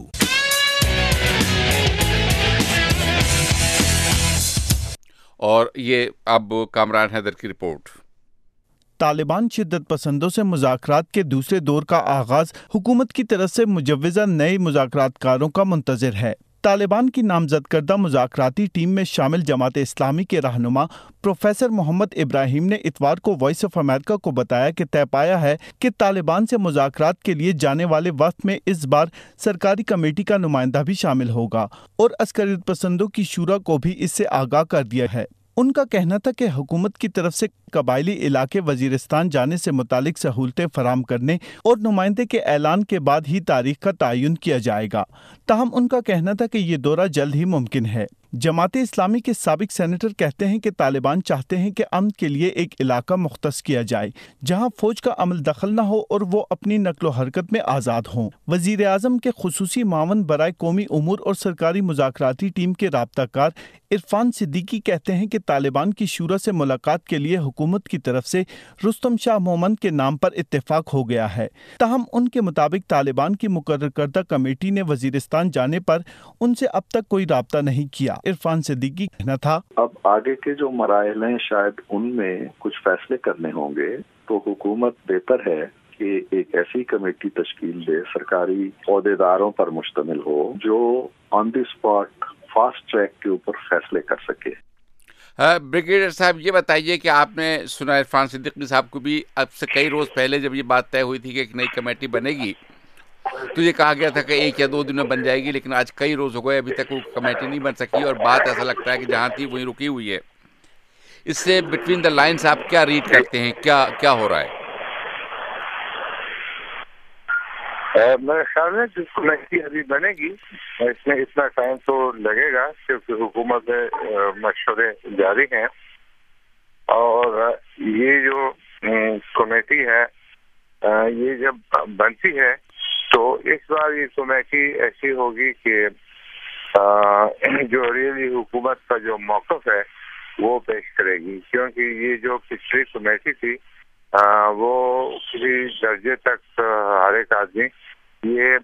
اور یہ اب کامران حیدر کی رپورٹ. طالبان شدت پسندوں سے مذاکرات کے دوسرے دور کا آغاز حکومت کی طرف سے مجوزہ نئے مذاکرات کاروں کا منتظر ہے. طالبان کی نامزد کردہ مذاکراتی ٹیم میں شامل جماعت اسلامی کے رہنما پروفیسر محمد ابراہیم نے اتوار کو وائس آف امریکہ کو بتایا کہ طے پایا ہے کہ طالبان سے مذاکرات کے لیے جانے والے وفد میں اس بار سرکاری کمیٹی کا نمائندہ بھی شامل ہوگا اور عسکریت پسندوں کی شورا کو بھی اس سے آگاہ کر دیا ہے. ان کا کہنا تھا کہ حکومت کی طرف سے قبائلی علاقے وزیرستان جانے سے متعلق سہولتیں فراہم کرنے اور نمائندے کے اعلان کے بعد ہی تاریخ کا تعین کیا جائے گا. تاہم ان کا کہنا تھا کہ یہ دورہ جلد ہی ممکن ہے. جماعت اسلامی کے سابق سینیٹر کہتے ہیں کہ طالبان چاہتے ہیں کہ امن کے لیے ایک علاقہ مختص کیا جائے جہاں فوج کا عمل دخل نہ ہو اور وہ اپنی نقل و حرکت میں آزاد ہوں. وزیر اعظم کے خصوصی معاون برائے قومی امور اور سرکاری مذاکراتی ٹیم کے رابطہ کار عرفان صدیقی کہتے ہیں کہ طالبان کی شورا سے ملاقات کے لیے حکومت کی طرف سے رستم شاہ مومند کے نام پر اتفاق ہو گیا ہے. تاہم ان کے مطابق طالبان کی مقرر کردہ کمیٹی نے وزیرستان جانے پر ان سے اب تک کوئی رابطہ نہیں کیا. عرفان صدیقی کہنا تھا، اب آگے کے جو مراحل ہیں شاید ان میں کچھ فیصلے کرنے ہوں گے تو حکومت بہتر ہے کہ ایک ایسی کمیٹی تشکیل دے سرکاری عہدیداروں پر مشتمل ہو جو on the spot fast track کے اوپر فیصلے کر سکے. بریگیڈیئر صاحب، یہ بتائیے کہ آپ نے سنا عرفان صدیقی صاحب کو بھی اب سے کئی روز پہلے جب یہ بات طے ہوئی تھی کہ ایک نئی کمیٹی بنے گی तो ये کہا گیا تھا کہ ایک یا دو دن میں بن جائے گی، لیکن آج کئی روز ہو گئے ابھی تک وہ کمیٹی نہیں بن سکی، اور بات ایسا لگتا ہے کہ جہاں تھی وہیں رکی ہوئی ہے. اس سے بٹوین دا لائنس آپ کیا ریڈ کرتے ہیں، کیا کیا ہو رہا ہے؟ میرے خیال میں جس کمیٹی ابھی بنے گی اس میں اتنا ٹائم تو لگے گا کیونکہ حکومت مشورے جاری ہیں، اور یہ جو کمیٹی ہے یہ جب بنتی ہے تو اس بار یہ کمیٹی ایسی ہوگی کہ جو ریئلی حکومت کا جو موقف ہے وہ پیش کرے گی، کیونکہ یہ جو پچھلی کمیٹی تھی وہ کسی درجے تک ہر ایک آدمی یہ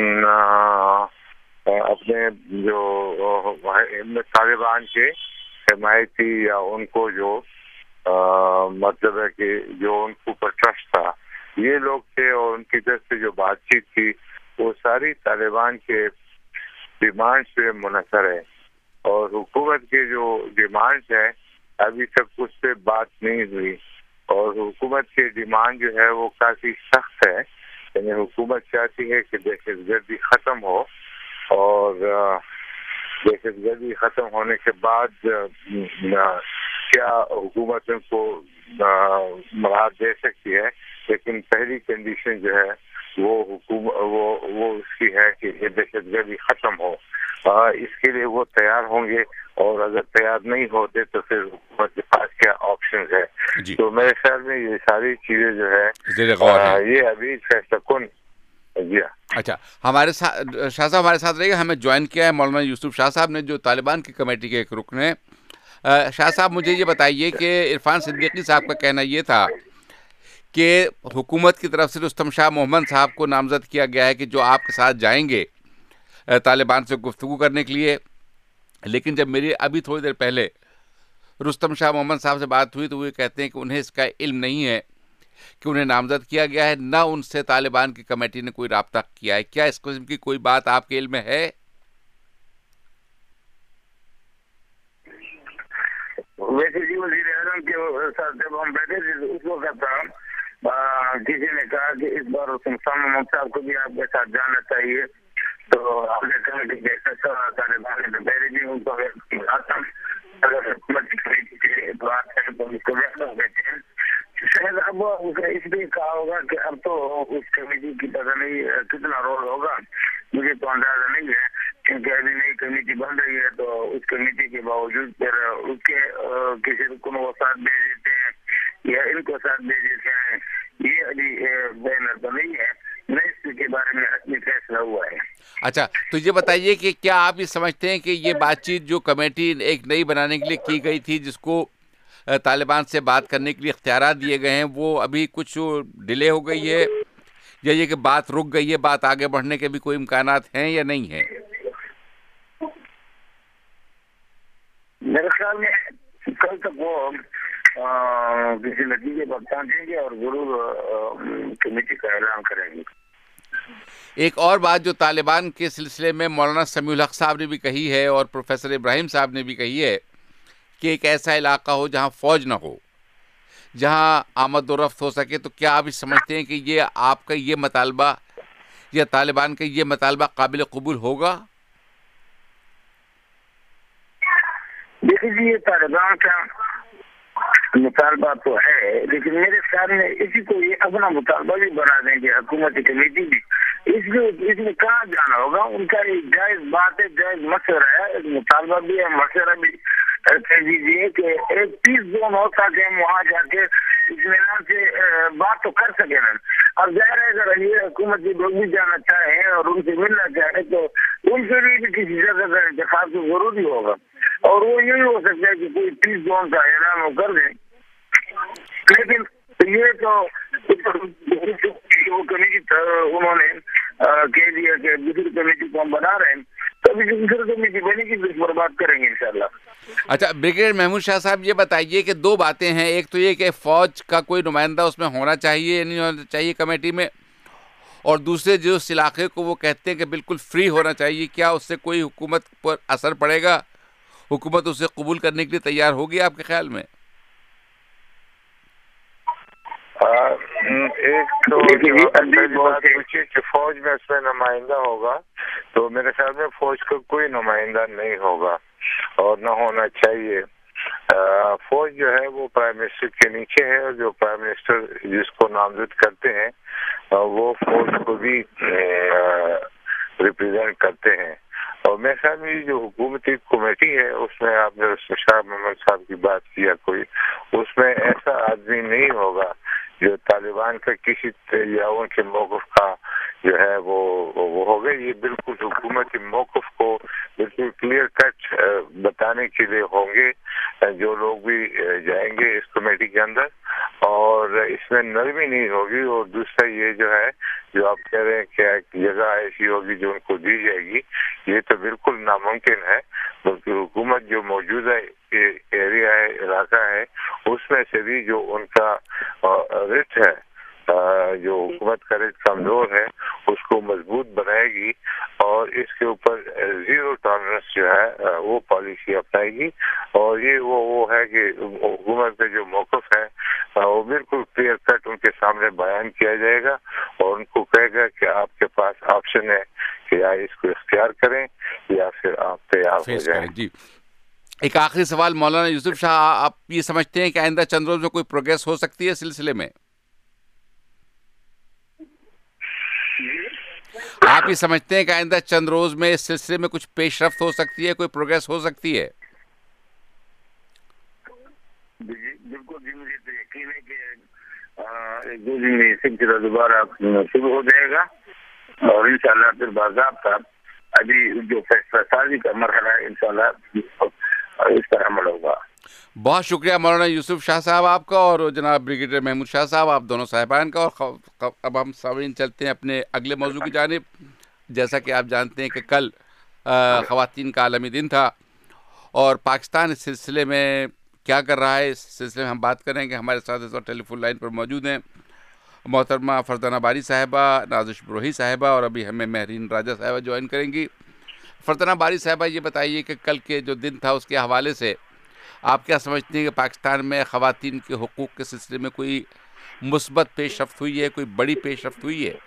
اپنے جو طالبان کے حمایتی یا ان کو جو مطلب ہے کہ جو ان کے اوپر ٹرسٹ تھا یہ لوگ تھے، اور ان کی طرف سے جو بات چیت تھی وہ ساری طالبان کے ڈیمانڈ پہ منحصر ہے، اور حکومت کے جو ڈیمانڈ ہے ابھی تک اس پہ بات نہیں ہوئی، اور حکومت کی ڈیمانڈ جو ہے وہ کافی سخت ہے. یعنی حکومت چاہتی ہے کہ دہشت گردی ختم ہو، اور دہشت گردی ختم ہونے کے بعد کیا حکومت ان کو مراحت دے سکتی ہے، لیکن پہلی کنڈیشن جو ہے وہ حکومت وہ وہ اس کی ہے کہ یہ دہشت گردی ختم ہو. اس کے لیے وہ تیار ہوں گے، اور اگر تیار نہیں ہوتے تو پھر حکومت کے پاس کیا آپشنز ہے. جی. تو میرے خیال میں یہ ساری چیزیں جو ہے یہ ابھی فیصلہ کن. جی اچھا، ہمارے ساتھ شاہ صاحب ہمارے ساتھ رہے گا. ہمیں جوائن کیا ہے مولانا یوسف شاہ صاحب نے، جو طالبان کی کمیٹی کے ایک رکن ہیں. شاہ صاحب مجھے یہ بتائیے کہ عرفان صدیقی صاحب کا کہنا یہ تھا کہ حکومت کی طرف سے رستم شاہ محمد صاحب کو نامزد کیا گیا ہے کہ جو آپ کے ساتھ جائیں گے طالبان سے گفتگو کرنے کے لیے، لیکن جب میری ابھی تھوڑی دیر پہلے رستم شاہ محمد صاحب سے بات ہوئی تو وہ کہتے ہیں کہ انہیں اس کا علم نہیں ہے کہ انہیں نامزد کیا گیا ہے، نہ ان سے طالبان کی کمیٹی نے کوئی رابطہ کیا ہے. کیا اس قسم کی کوئی بات آپ کے علم میں ہے؟ ویسے جی وزیر اعظم کے ساتھ جب ہم بیٹھے تھے اس وقت کسی نے کہا کہ اس بار رستم شاہ محمد صاحب کو بھی آپ کے ساتھ جانا چاہیے، تو آپ نے کہا کہ جیسا طالبان نے پہلے بھی ان کو اگر حکومت کی بات ہے تو اس کو بیٹھے ہیں. شاید اب اس لیے کہا ہوگا کہ اب تو اس کمیٹی کی پتہ نہیں کتنا رول ہوگا، مجھے تو اندازہ نہیں ہے، کیونکہ ابھی نئی کمیٹی بن رہی ہے تو اس کمیٹی کے باوجود پھر اس کے کسی رکن کو ساتھ دے دیتے ہیں یا ان کو ساتھ دے دیتے ہیں، یہ ابھی بینر تو نہیں ہے، نہ اس کے بارے میں اپنی فیصلہ ہوا ہے. اچھا، تو یہ بتائیے کہ کیا آپ یہ سمجھتے ہیں کہ یہ بات چیت جو کمیٹی ایک نئی بنانے کے لیے کی گئی تھی، جس کو طالبان سے بات کرنے کے لیے اختیارات دیے گئے ہیں، وہ ابھی کچھ ڈیلے ہو گئی ہے، یا یہ کہ بات رک گئی ہے، بات آگے بڑھنے کے بھی کوئی امکانات ہیں یا نہیں ہیں؟ میرے خیال میں کل تک وہ کسی نتیجے پر پہنچیں گے اور ضرور کمیٹی کا اعلان کریں گے. ایک اور بات جو طالبان کے سلسلے میں مولانا سمیع الحق صاحب نے بھی کہی ہے اور پروفیسر ابراہیم صاحب نے بھی کہی ہے کہ ایک ایسا علاقہ ہو جہاں فوج نہ ہو، جہاں آمد و رفت ہو سکے. تو کیا آپ سمجھتے ہیں کہ یہ آپ کا یہ مطالبہ یا طالبان کا یہ مطالبہ قابل قبول ہوگا؟ دیکھیے جی، یہ طالبان کا مطالبہ تو ہے، لیکن میرے خیال میں اسی کو یہ اپنا مطالبہ بھی بنا دیں گے حکومتی کمیٹی بھی. اس میں اس میں کہاں جانا ہوگا، ان کا ایک جائز بات ہے، جائز مشورہ ہے، مطالبہ بھی ہے، مشورہ بھی کہہ دیجیے کہ ایک پیس زون ہو تاکہ ہم وہاں جا کے اطمینان سے بات تو کر سکیں. اب ظاہر ہے اگر یہ حکومت کے لوگ بھی جانا چاہیں اور ان سے ملنا چاہیں تو ان کے لیے بھی کسی جگہ کا انتخاب تو ضروری ہوگا، اور وہ یہی ہو سکتا ہے کہ کوئی پیس زون کا اعلان وہ کر دیں. لیکن یہ تو وہ کمیٹی انہوں نے کہہ دیا کہ دوسری کمیٹی کو ہم بنا رہے ہیں، کبھی دوسری کمیٹی بنے گی تو اس پر بات کریں گے انشاءاللہ. اچھا، بریگیڈیئر محمود شاہ صاحب یہ بتائیے کہ دو باتیں ہیں، ایک تو یہ کہ فوج کا کوئی نمائندہ اس میں ہونا چاہیے یا نہیں ہونا چاہیے کمیٹی میں، اور دوسرے جو اس علاقے کو وہ کہتے ہیں کہ بالکل فری ہونا چاہیے. کیا اس سے کوئی حکومت پر اثر پڑے گا؟ حکومت اسے قبول کرنے کے لیے تیار ہوگی آپ کے خیال میں؟ ایک تو پہلی بات پوچھی کہ فوج میں اس میں نمائندہ ہوگا، تو میرے خیال میں فوج کا کوئی نمائندہ نہیں ہوگا اور نہ ہونا چاہیے. فوج جو ہے وہ پرائم منسٹر کے نیچے ہے، اور جو پرائم منسٹر جس کو نامزد کرتے ہیں وہ فوج کو بھی ریپرزینٹ کرتے ہیں. اور میرے خیال میں جو حکومتی کمیٹی ہے اس میں آپ نے شاہ محمد صاحب کی بات کیا، کوئی اس میں ایسا آدمی نہیں ہوگا جو طالبان کا کسی یا ان کے موقف کا جو ہے وہ وہ ہوگا. یہ بالکل حکومتی موقف کو بالکل کلیئر کٹ بتانے کے لیے ہوں گے جو لوگ بھی جائیں گے اس کمیٹی کے اندر، اور اس میں نرمی نہیں ہوگی. اور دوسرا یہ جو ہے جو آپ کہہ رہے ہیں کہ ایک جگہ ایسی ہوگی جو ان کو دی جائے گی، یہ تو بالکل ناممکن ہے. بلکہ حکومت جو موجودہ ایریا ہے، علاقہ ہے، اس میں سے بھی جو ان کا رٹ ہے، جو حکومت کا رٹ کمزور ہے، اس کو مضبوط بنائے گی اور اس کے اوپر زیرو ٹالرنس جو ہے وہ پالیسی اپنائے گی. اور یہ وہ وہ ہے کہ حکومت کا جو موقف ہے وہ بالکل کلیئر کٹ ان کے سامنے بیان کیا جائے گا، اور ان کو کہے گا کہ آپ کے پاس آپشن ہے کہ یا اس کو اختیار کریں یا پھر آپ تیار ہو جائیں. جی ایک آخری سوال مولانا یوسف شاہ، آپ یہ سمجھتے ہیں کہ آئندہ چند روز میں کوئی پروگریس ہو سکتی ہے سلسلے میں؟ آپ یہ سمجھتے ہیں کہ آئندہ چند روز میں اس سلسلے میں کچھ پیش رفت ہو سکتی ہے، کوئی پروگریس ہو سکتی ہے؟ بالکل جی، مجھے تو یقین ہے کہ ایک دو دن میں سلسلہ دوبارہ شروع ہو جائے گا، اور انشاءاللہ پھر باضابطہ ابھی جو فیصلہ سازی کا مرحلہ ہے انشاءاللہ اس پر عمل ہوگا. بہت شکریہ مولانا یوسف شاہ صاحب آپ کا، اور جناب بریگیڈیئر محمود شاہ صاحب، آپ دونوں صاحبان کا. اور اب ہم سامعین چلتے ہیں اپنے اگلے موضوع کی جانب. جیسا کہ آپ جانتے ہیں کہ کل خواتین کا عالمی دن تھا، اور پاکستان اس سلسلے میں کیا کر رہا ہے، اس سلسلے میں ہم بات کریں گے. ہمارے ساتھ اس وقت ٹیلی فون لائن پر موجود ہیں محترمہ فرزانہ باری صاحبہ، نازش بروہی صاحبہ، اور ابھی ہمیں مہرین راجہ صاحبہ جوائن کریں گی. فرزانہ باری صاحبہ، یہ بتائیے کہ کل کے جو دن تھا اس کے حوالے سے آپ کیا سمجھتے ہیں کہ پاکستان میں خواتین کے حقوق کے سلسلے میں کوئی مثبت پیش رفت ہوئی ہے، کوئی بڑی پیش رفت ہوئی ہے؟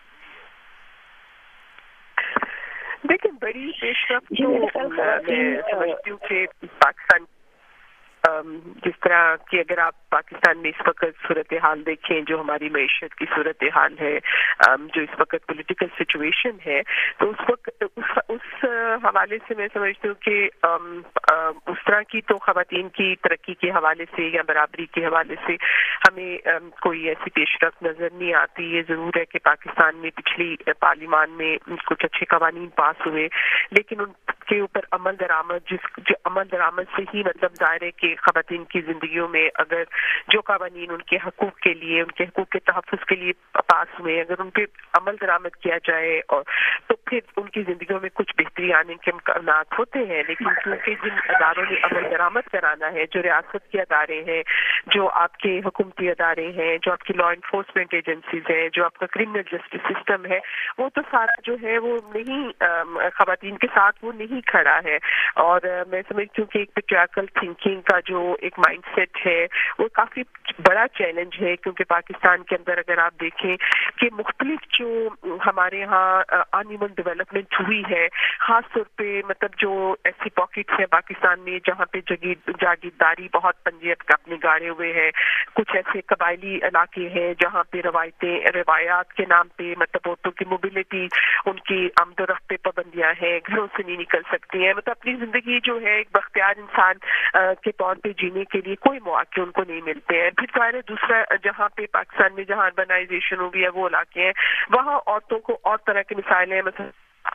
دیکھیں، بڑی پیش رفت تو میں سمجھتی ہوں کہ پاکستان جس طرح کہ اگر آپ پاکستان میں اس وقت صورتحال دیکھیں، جو ہماری معیشت کی صورتحال ہے، جو اس وقت پولیٹیکل سچویشن ہے، تو اس وقت اس, اس حوالے سے میں سمجھتی ہوں کہ اس طرح کی تو خواتین کی ترقی کے حوالے سے یا برابری کے حوالے سے ہمیں کوئی ایسی پیش رفت نظر نہیں آتی. یہ ضرور ہے کہ پاکستان میں پچھلی پارلیمان میں کچھ اچھے قوانین پاس ہوئے، لیکن ان کے اوپر عمل درآمد جس جو عمل درآمد سے ہی مطلب ظاہر ہے کہ خواتین کی زندگیوں میں اگر جو قوانین ان کے حقوق کے لیے، ان کے حقوق کے تحفظ کے لیے پاس ہوئے، اگر ان پہ عمل درآمد کیا جائے اور تو پھر ان کی زندگیوں میں کچھ بہتری آنے کے امکانات ہوتے ہیں. لیکن کیونکہ جن اداروں نے عمل درآمد کرانا ہے، جو ریاست کے ادارے ہیں، جو آپ کے حکومتی ادارے ہیں، جو آپ کی لا انفورسمنٹ ایجنسیز ہیں، جو آپ کا کرمنل جسٹس سسٹم ہے، وہ تو سارا جو ہے وہ نہیں خواتین کے ساتھ وہ نہیں کھڑا ہے. اور میں سمجھتی ہوں کہ ایک پیٹریارکل تھنکنگ کا جو ایک مائنڈ سیٹ ہے وہ کافی بڑا چیلنج ہے، کیونکہ پاکستان کے اندر اگر آپ دیکھیں کہ مختلف جو ہمارے ہاں ان ایون ڈیولپمنٹ ہوئی ہے، خاص طور پہ مطلب جو ایسی پاکٹس ہیں پاکستان میں جہاں پہ جاگیرداری بہت پنجیب اپنے گاڑے ہوئے ہیں، کچھ ایسے قبائلی علاقے ہیں جہاں پہ روایتیں روایات کے نام پہ مطلب عورتوں کی موبلٹی، ان کی آمد و رفت پہ پابندیاں ہیں، گھروں سے نہیں نکل سکتی ہیں، مطلب اپنی زندگی جو ہے ایک بختیار انسان کے طور پہ جینے کے لیے کوئی مواقع ان کو نہیں ملتے ہیں. پھر ظاہر ہے دوسرا جہاں پہ پاکستان میں جہاں اربنائزیشن ہو گیا وہ علاقے ہیں، وہاں عورتوں کو اور طرح کے مسائل ہیں. مثلا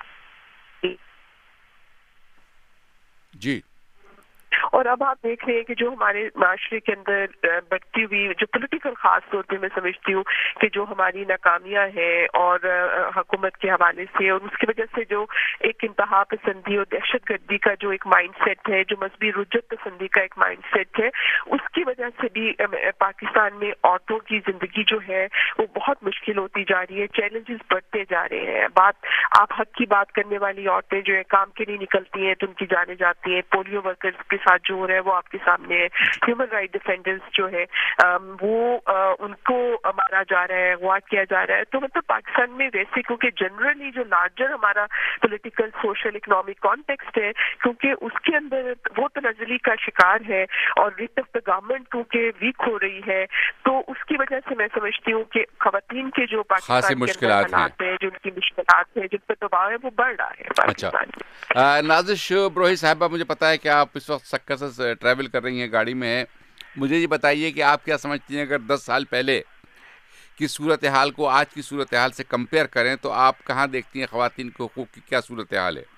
جی اور اب آپ دیکھ رہے ہیں کہ جو ہمارے معاشرے کے اندر بڑھتی ہوئی جو پولیٹیکل خاص طور پہ میں سمجھتی ہوں کہ جو ہماری ناکامیاں ہیں اور حکومت کے حوالے سے، اور اس کی وجہ سے جو ایک انتہا پسندی اور دہشت گردی کا جو ایک مائنڈ سیٹ ہے، جو مذہبی رجت پسندی کا ایک مائنڈ سیٹ ہے، اس کی وجہ سے بھی پاکستان میں عورتوں کی زندگی جو ہے وہ بہت مشکل ہوتی جا رہی ہے، چیلنجز بڑھتے جا رہے ہیں. بات آپ حق کی بات کرنے والی عورتیں جو ہے کام کے نہیں نکلتی ہیں تو ان کی جانیں جاتی ہیں، پولیو ورکرز کے ساتھ جو ہو رہا ہے وہ آپ کے سامنے ہے. ہیومن رائٹ ڈیفینڈرز جو ہے وہ ان کو مارا جا رہا ہے, اغوا کیا جا رہا ہے. تو مطلب پاکستان میں ویسے کیونکہ جنرلی جو لارجر ہمارا پولیٹیکل سوشل اکنامک کانٹیکسٹ ہے, کیونکہ اس کے اندر وہ تنزلی کا شکار ہے اور ریٹ آف دا گورنمنٹ کیونکہ ویک ہو رہی ہے, تو اس کی وجہ سے میں سمجھتی ہوں کہ خواتین کے جو پاکستان کے اندر حالات ہیں, جو ان کی مشکلات ہیں, جن پہ دباؤ ہے, وہ بڑھ رہا ہے پاکستان میں. اچھا, نازش بروہی صاحبہ, مجھے پتا ہے کہ آپ اس وقت سکر سے ٹریول کر رہی ہیں, گاڑی میں ہیں. مجھے یہ بتائیے کہ آپ کیا سمجھتی ہیں اگر دس سال پہلے کی صورتحال کو آج کی صورتحال سے کمپیئر کریں تو آپ کہاں دیکھتی ہیں خواتین کے حقوق کی کیا صورتحال ہے؟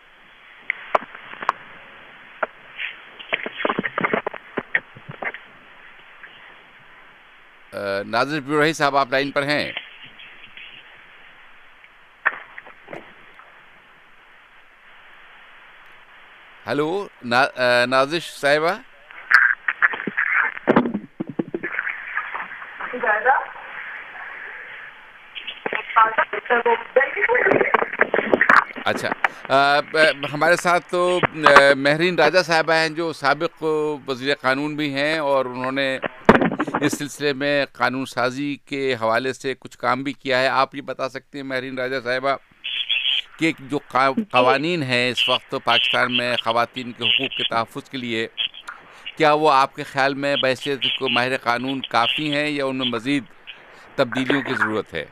نازش بروہی صاحب, آپ لائن پر ہیں؟ ہلو نازش صاحبہ. اچھا, ہمارے ساتھ تو مہرین راجہ صاحبہ ہیں جو سابق وزیر قانون بھی ہیں, اور انہوں نے اس سلسلے میں قانون سازی کے حوالے سے کچھ کام بھی کیا ہے. آپ یہ بتا سکتے ہیں مہرین راجہ صاحبہ کہ جو قوانین ہیں اس وقت پاکستان میں خواتین کے حقوق کے تحفظ کے لیے, کیا وہ آپ کے خیال میں بحیثیت کو ماہر قانون کافی ہیں یا ان میں مزید تبدیلیوں کی ضرورت ہے؟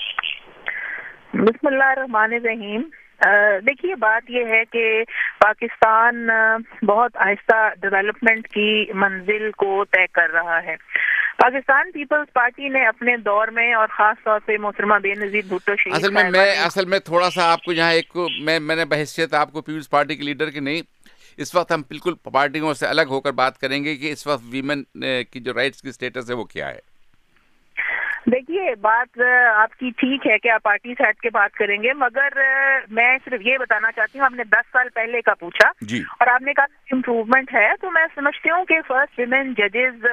بسم اللہ الرحمن الرحیم. دیکھیے, بات یہ ہے کہ پاکستان بہت آہستہ ڈیولپمنٹ کی منزل کو طے کر رہا ہے. پاکستان پیپلز پارٹی نے اپنے دور میں, اور خاص طور پہ محترمہ بے نظیر بھٹو شہید اصل میں میں اصل میں تھوڑا سا آپ کو یہاں ایک میں میں نے بحیثیت آپ کو پیپلز پارٹی کے لیڈر کی نہیں, اس وقت ہم بالکل پارٹیوں سے الگ ہو کر بات کریں گے کہ اس وقت ویمن کی جو رائٹس کی اسٹیٹس ہے وہ کیا ہے. دیکھیے, بات آپ کی ٹھیک ہے کہ آپ پارٹی سے ہٹ کے بات کریں گے, مگر میں صرف یہ بتانا چاہتی ہوں, آپ نے دس سال پہلے کا پوچھا جی, اور آپ نے کہا امپروومنٹ ہے, تو میں سمجھتی ہوں کہ فرسٹ ویمن ججز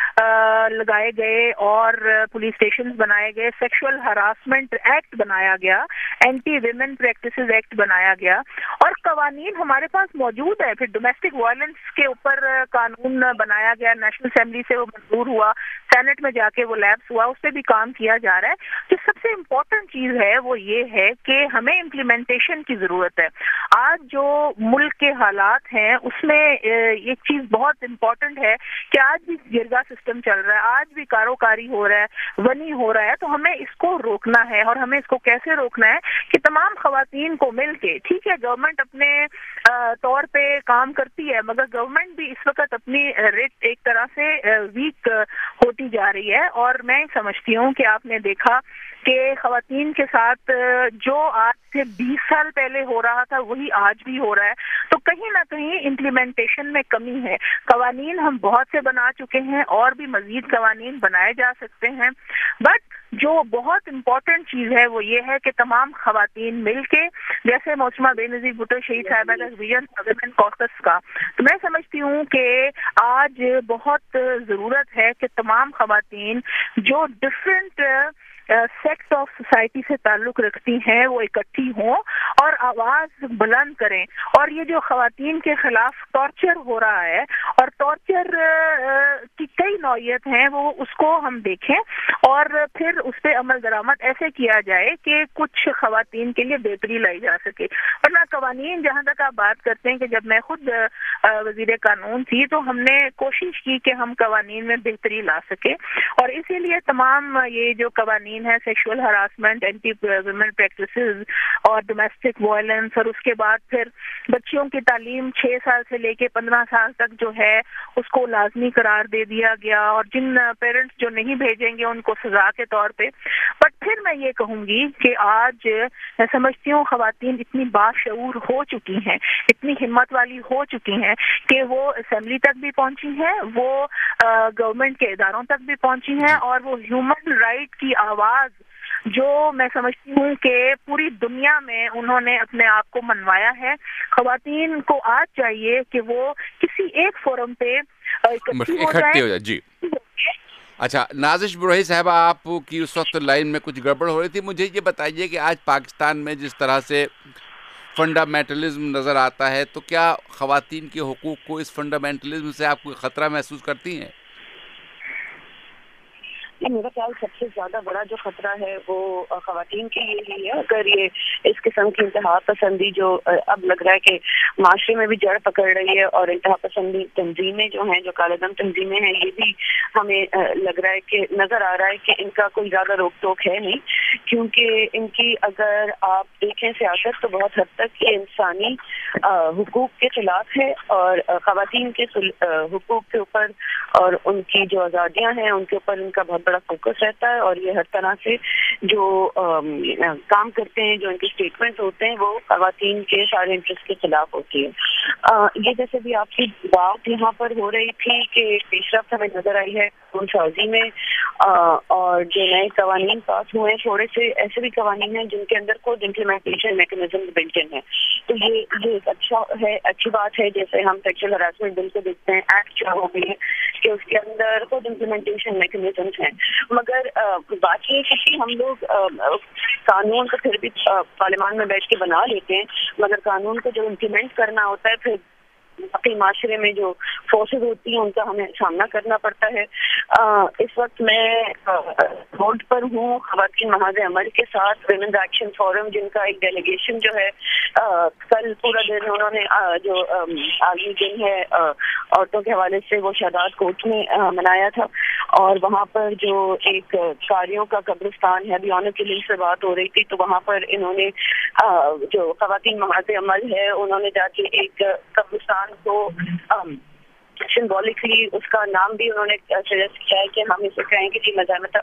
لگائے گئے اور پولیس اسٹیشنز بنائے گئے, سیکشول ہراسمنٹ ایکٹ بنایا گیا, اینٹی ویمن پریکٹسز ایکٹ بنایا گیا, اور قوانین ہمارے پاس موجود ہے. پھر ڈومیسٹک وائلنس کے اوپر قانون بنایا گیا, نیشنل اسمبلی سے وہ منظور ہوا, سینٹ میں جا کے وہ لیپس ہوا, اس پہ بھی کام کیا جا رہا ہے. جو سب سے امپورٹنٹ چیز ہے وہ یہ ہے کہ ہمیں امپلیمنٹیشن کی ضرورت ہے. آج جو ملک کے حالات ہیں اس میں ایک چیز بہت امپورٹنٹ ہے کہ آج بھی جرگا سسٹم چل رہا ہے, آج بھی کاروکاری ہو رہا ہے, ونی ہو رہا ہے, تو ہمیں اس کو روکنا ہے. اور ہمیں اس کو کیسے روکنا ہے کہ تمام خواتین کو مل کے, ٹھیک ہے گورنمنٹ اپنے طور پہ کام کرتی ہے, مگر گورنمنٹ بھی اس وقت اپنی ریٹ ایک طرح سے ویک ہوتی جا رہی ہے. اور میں سمجھتی ہوں کہ آپ نے دیکھا کہ خواتین کے ساتھ جو آج سے بیس سال پہلے ہو رہا تھا وہی آج بھی ہو رہا ہے. تو کہیں نہ کہیں امپلیمنٹیشن میں کمی ہے. قوانین ہم بہت سے بنا چکے ہیں, اور بھی مزید قوانین بنائے جا سکتے ہیں, بٹ جو بہت امپورٹنٹ چیز ہے وہ یہ ہے کہ تمام خواتین مل کے, جیسے محترمہ بے نظیر بھٹو شہید صاحبہ کا ویژن ویمن کوکس کا, تو میں سمجھتی ہوں کہ آج بہت ضرورت ہے کہ تمام خواتین جو ڈفرینٹ سیکٹ آف سوسائٹی سے تعلق رکھتی ہیں وہ اکٹھی ہوں اور آواز بلند کریں. اور یہ جو خواتین کے خلاف ٹارچر ہو رہا ہے, اور ٹارچر کی کئی نوعیت ہیں, وہ اس کو ہم دیکھیں اور پھر اس پہ عمل درآمد ایسے کیا جائے کہ کچھ خواتین کے لیے بہتری لائی جا سکے. ورنہ قوانین, جہاں تک آپ بات کرتے ہیں کہ جب میں خود وزیر قانون تھی تو ہم نے کوشش کی کہ ہم قوانین میں بہتری لا سکے, اور اسی لیے تمام یہ جو قوانین ہے, sexual harassment, anti women practices اور ڈومیسٹک وائلنس, اور اس کے بعد پھر بچیوں کی تعلیم چھ سال سے لے کے پندرہ سال تک جو ہے اس کو لازمی قرار دے دیا گیا, اور جن پیرنٹس جو نہیں بھیجیں گے ان کو سزا کے طور پہ. بٹ پھر میں یہ کہوں گی کہ آج میں سمجھتی ہوں خواتین اتنی باشعور ہو چکی ہیں, اتنی ہمت والی ہو چکی ہیں کہ وہ اسمبلی تک بھی پہنچی ہیں, وہ گورنمنٹ کے اداروں تک بھی پہنچی ہیں, اور وہ ہیومن رائٹ کی آواز جو میں سمجھتی ہوں کہ پوری دنیا میں انہوں نے اپنے آپ کو منوایا ہے. خواتین کو آج چاہیے کہ وہ کسی ایک فورم پہ اکٹھی ہو جائیں. جی اچھا, نازش بروہی صاحبہ, آپ کی اس وقت لائن میں کچھ گڑبڑ ہو رہی تھی. مجھے یہ بتائیے کہ آج پاکستان میں جس طرح سے फंडामेंटलिज्म नज़र आता है, तो क्या ख़वातीन के हुकूक़ को इस फंडामेंटलिज्म से आप कोई ख़तरा महसूस करती हैं? मेरा ख्याल सबसे ज्यादा बड़ा जो खतरा है वो खवातीन के लिए ही है। अगर ये इस किस्म की इंतहा पसंदी जो अब लग रहा है कि माशरे में भी जड़ पकड़ रही है, और इंतहा पसंदी तंजीमें जो हैं, जो कालेदम तंजीमें हैं, ये भी हमें लग रहा है कि नजर आ रहा है कि इनका कोई ज्यादा रोक टोक है नहीं, क्योंकि इनकी अगर आप देखें सियासत तो बहुत हद तक ये इंसानी हुकूक के खिलाफ है, और खवातीन के हुकूक के ऊपर और उनकी जो आज़ादियाँ हैं उनके ऊपर इनका बहुत बड़ा फोकस रहता है, और ये हर तरह से जो आ, काम करते हैं, जो इनके स्टेटमेंट होते हैं, वो खवातीन के सारे इंटरेस्ट के खिलाफ होती है। आ, ये जैसे भी आपकी बात यहाँ पर हो रही थी कि पेशरफ्त हमें नजर आई है कानून साजी में, आ, और जो नए कवानीन पास हुए हैं, थोड़े से ऐसे भी कवानीन हैं जिनके अंदर खुद इम्प्लीमेंटेशन मैकेनिज्म बिल्ट इन है, तो ये ये एक अच्छा है, अच्छी बात है। जैसे हम सेक्सुअल हरासमेंट बिल को देखते हैं, एक्ट जो हो गई है कि उसके अंदर खुद इम्प्लीमेंटेशन मैकेनिज्म हैं, मगर बात ये है कि हम लोग आ, कानून को फिर भी पार्लियामान में बैठ के बना लेते हैं, मगर कानून को जब इम्प्लीमेंट करना होता है फिर अपने माशरे में जो फोर्सेज होती हैं उनका हमें सामना करना पड़ता है। आ, इस वक्त मैं रोड पर हूँ ख़वातीन महाज़ अमल के साथ विमेंस एक्शन फोरम, जिनका एक डेलीगेशन जो है आ, कल पूरा दिन उन्होंने आ, जो आलमी दिन है औरतों के हवाले से वो शहादत कोर्ट में आ, मनाया था, और वहाँ पर जो एक कारियों का कब्रिस्तान है, अभी ऑनर किलिंग से बात हो रही थी, तो वहाँ पर इन्होंने आ, जो ख़वातीन महाज़ अमल है उन्होंने जाके एक कब्रिस्तान को सिंबॉलिकली उसका नाम भी उन्होंने सजेस्ट किया है कि हम इसे कहेंगे कि मज़ाहमत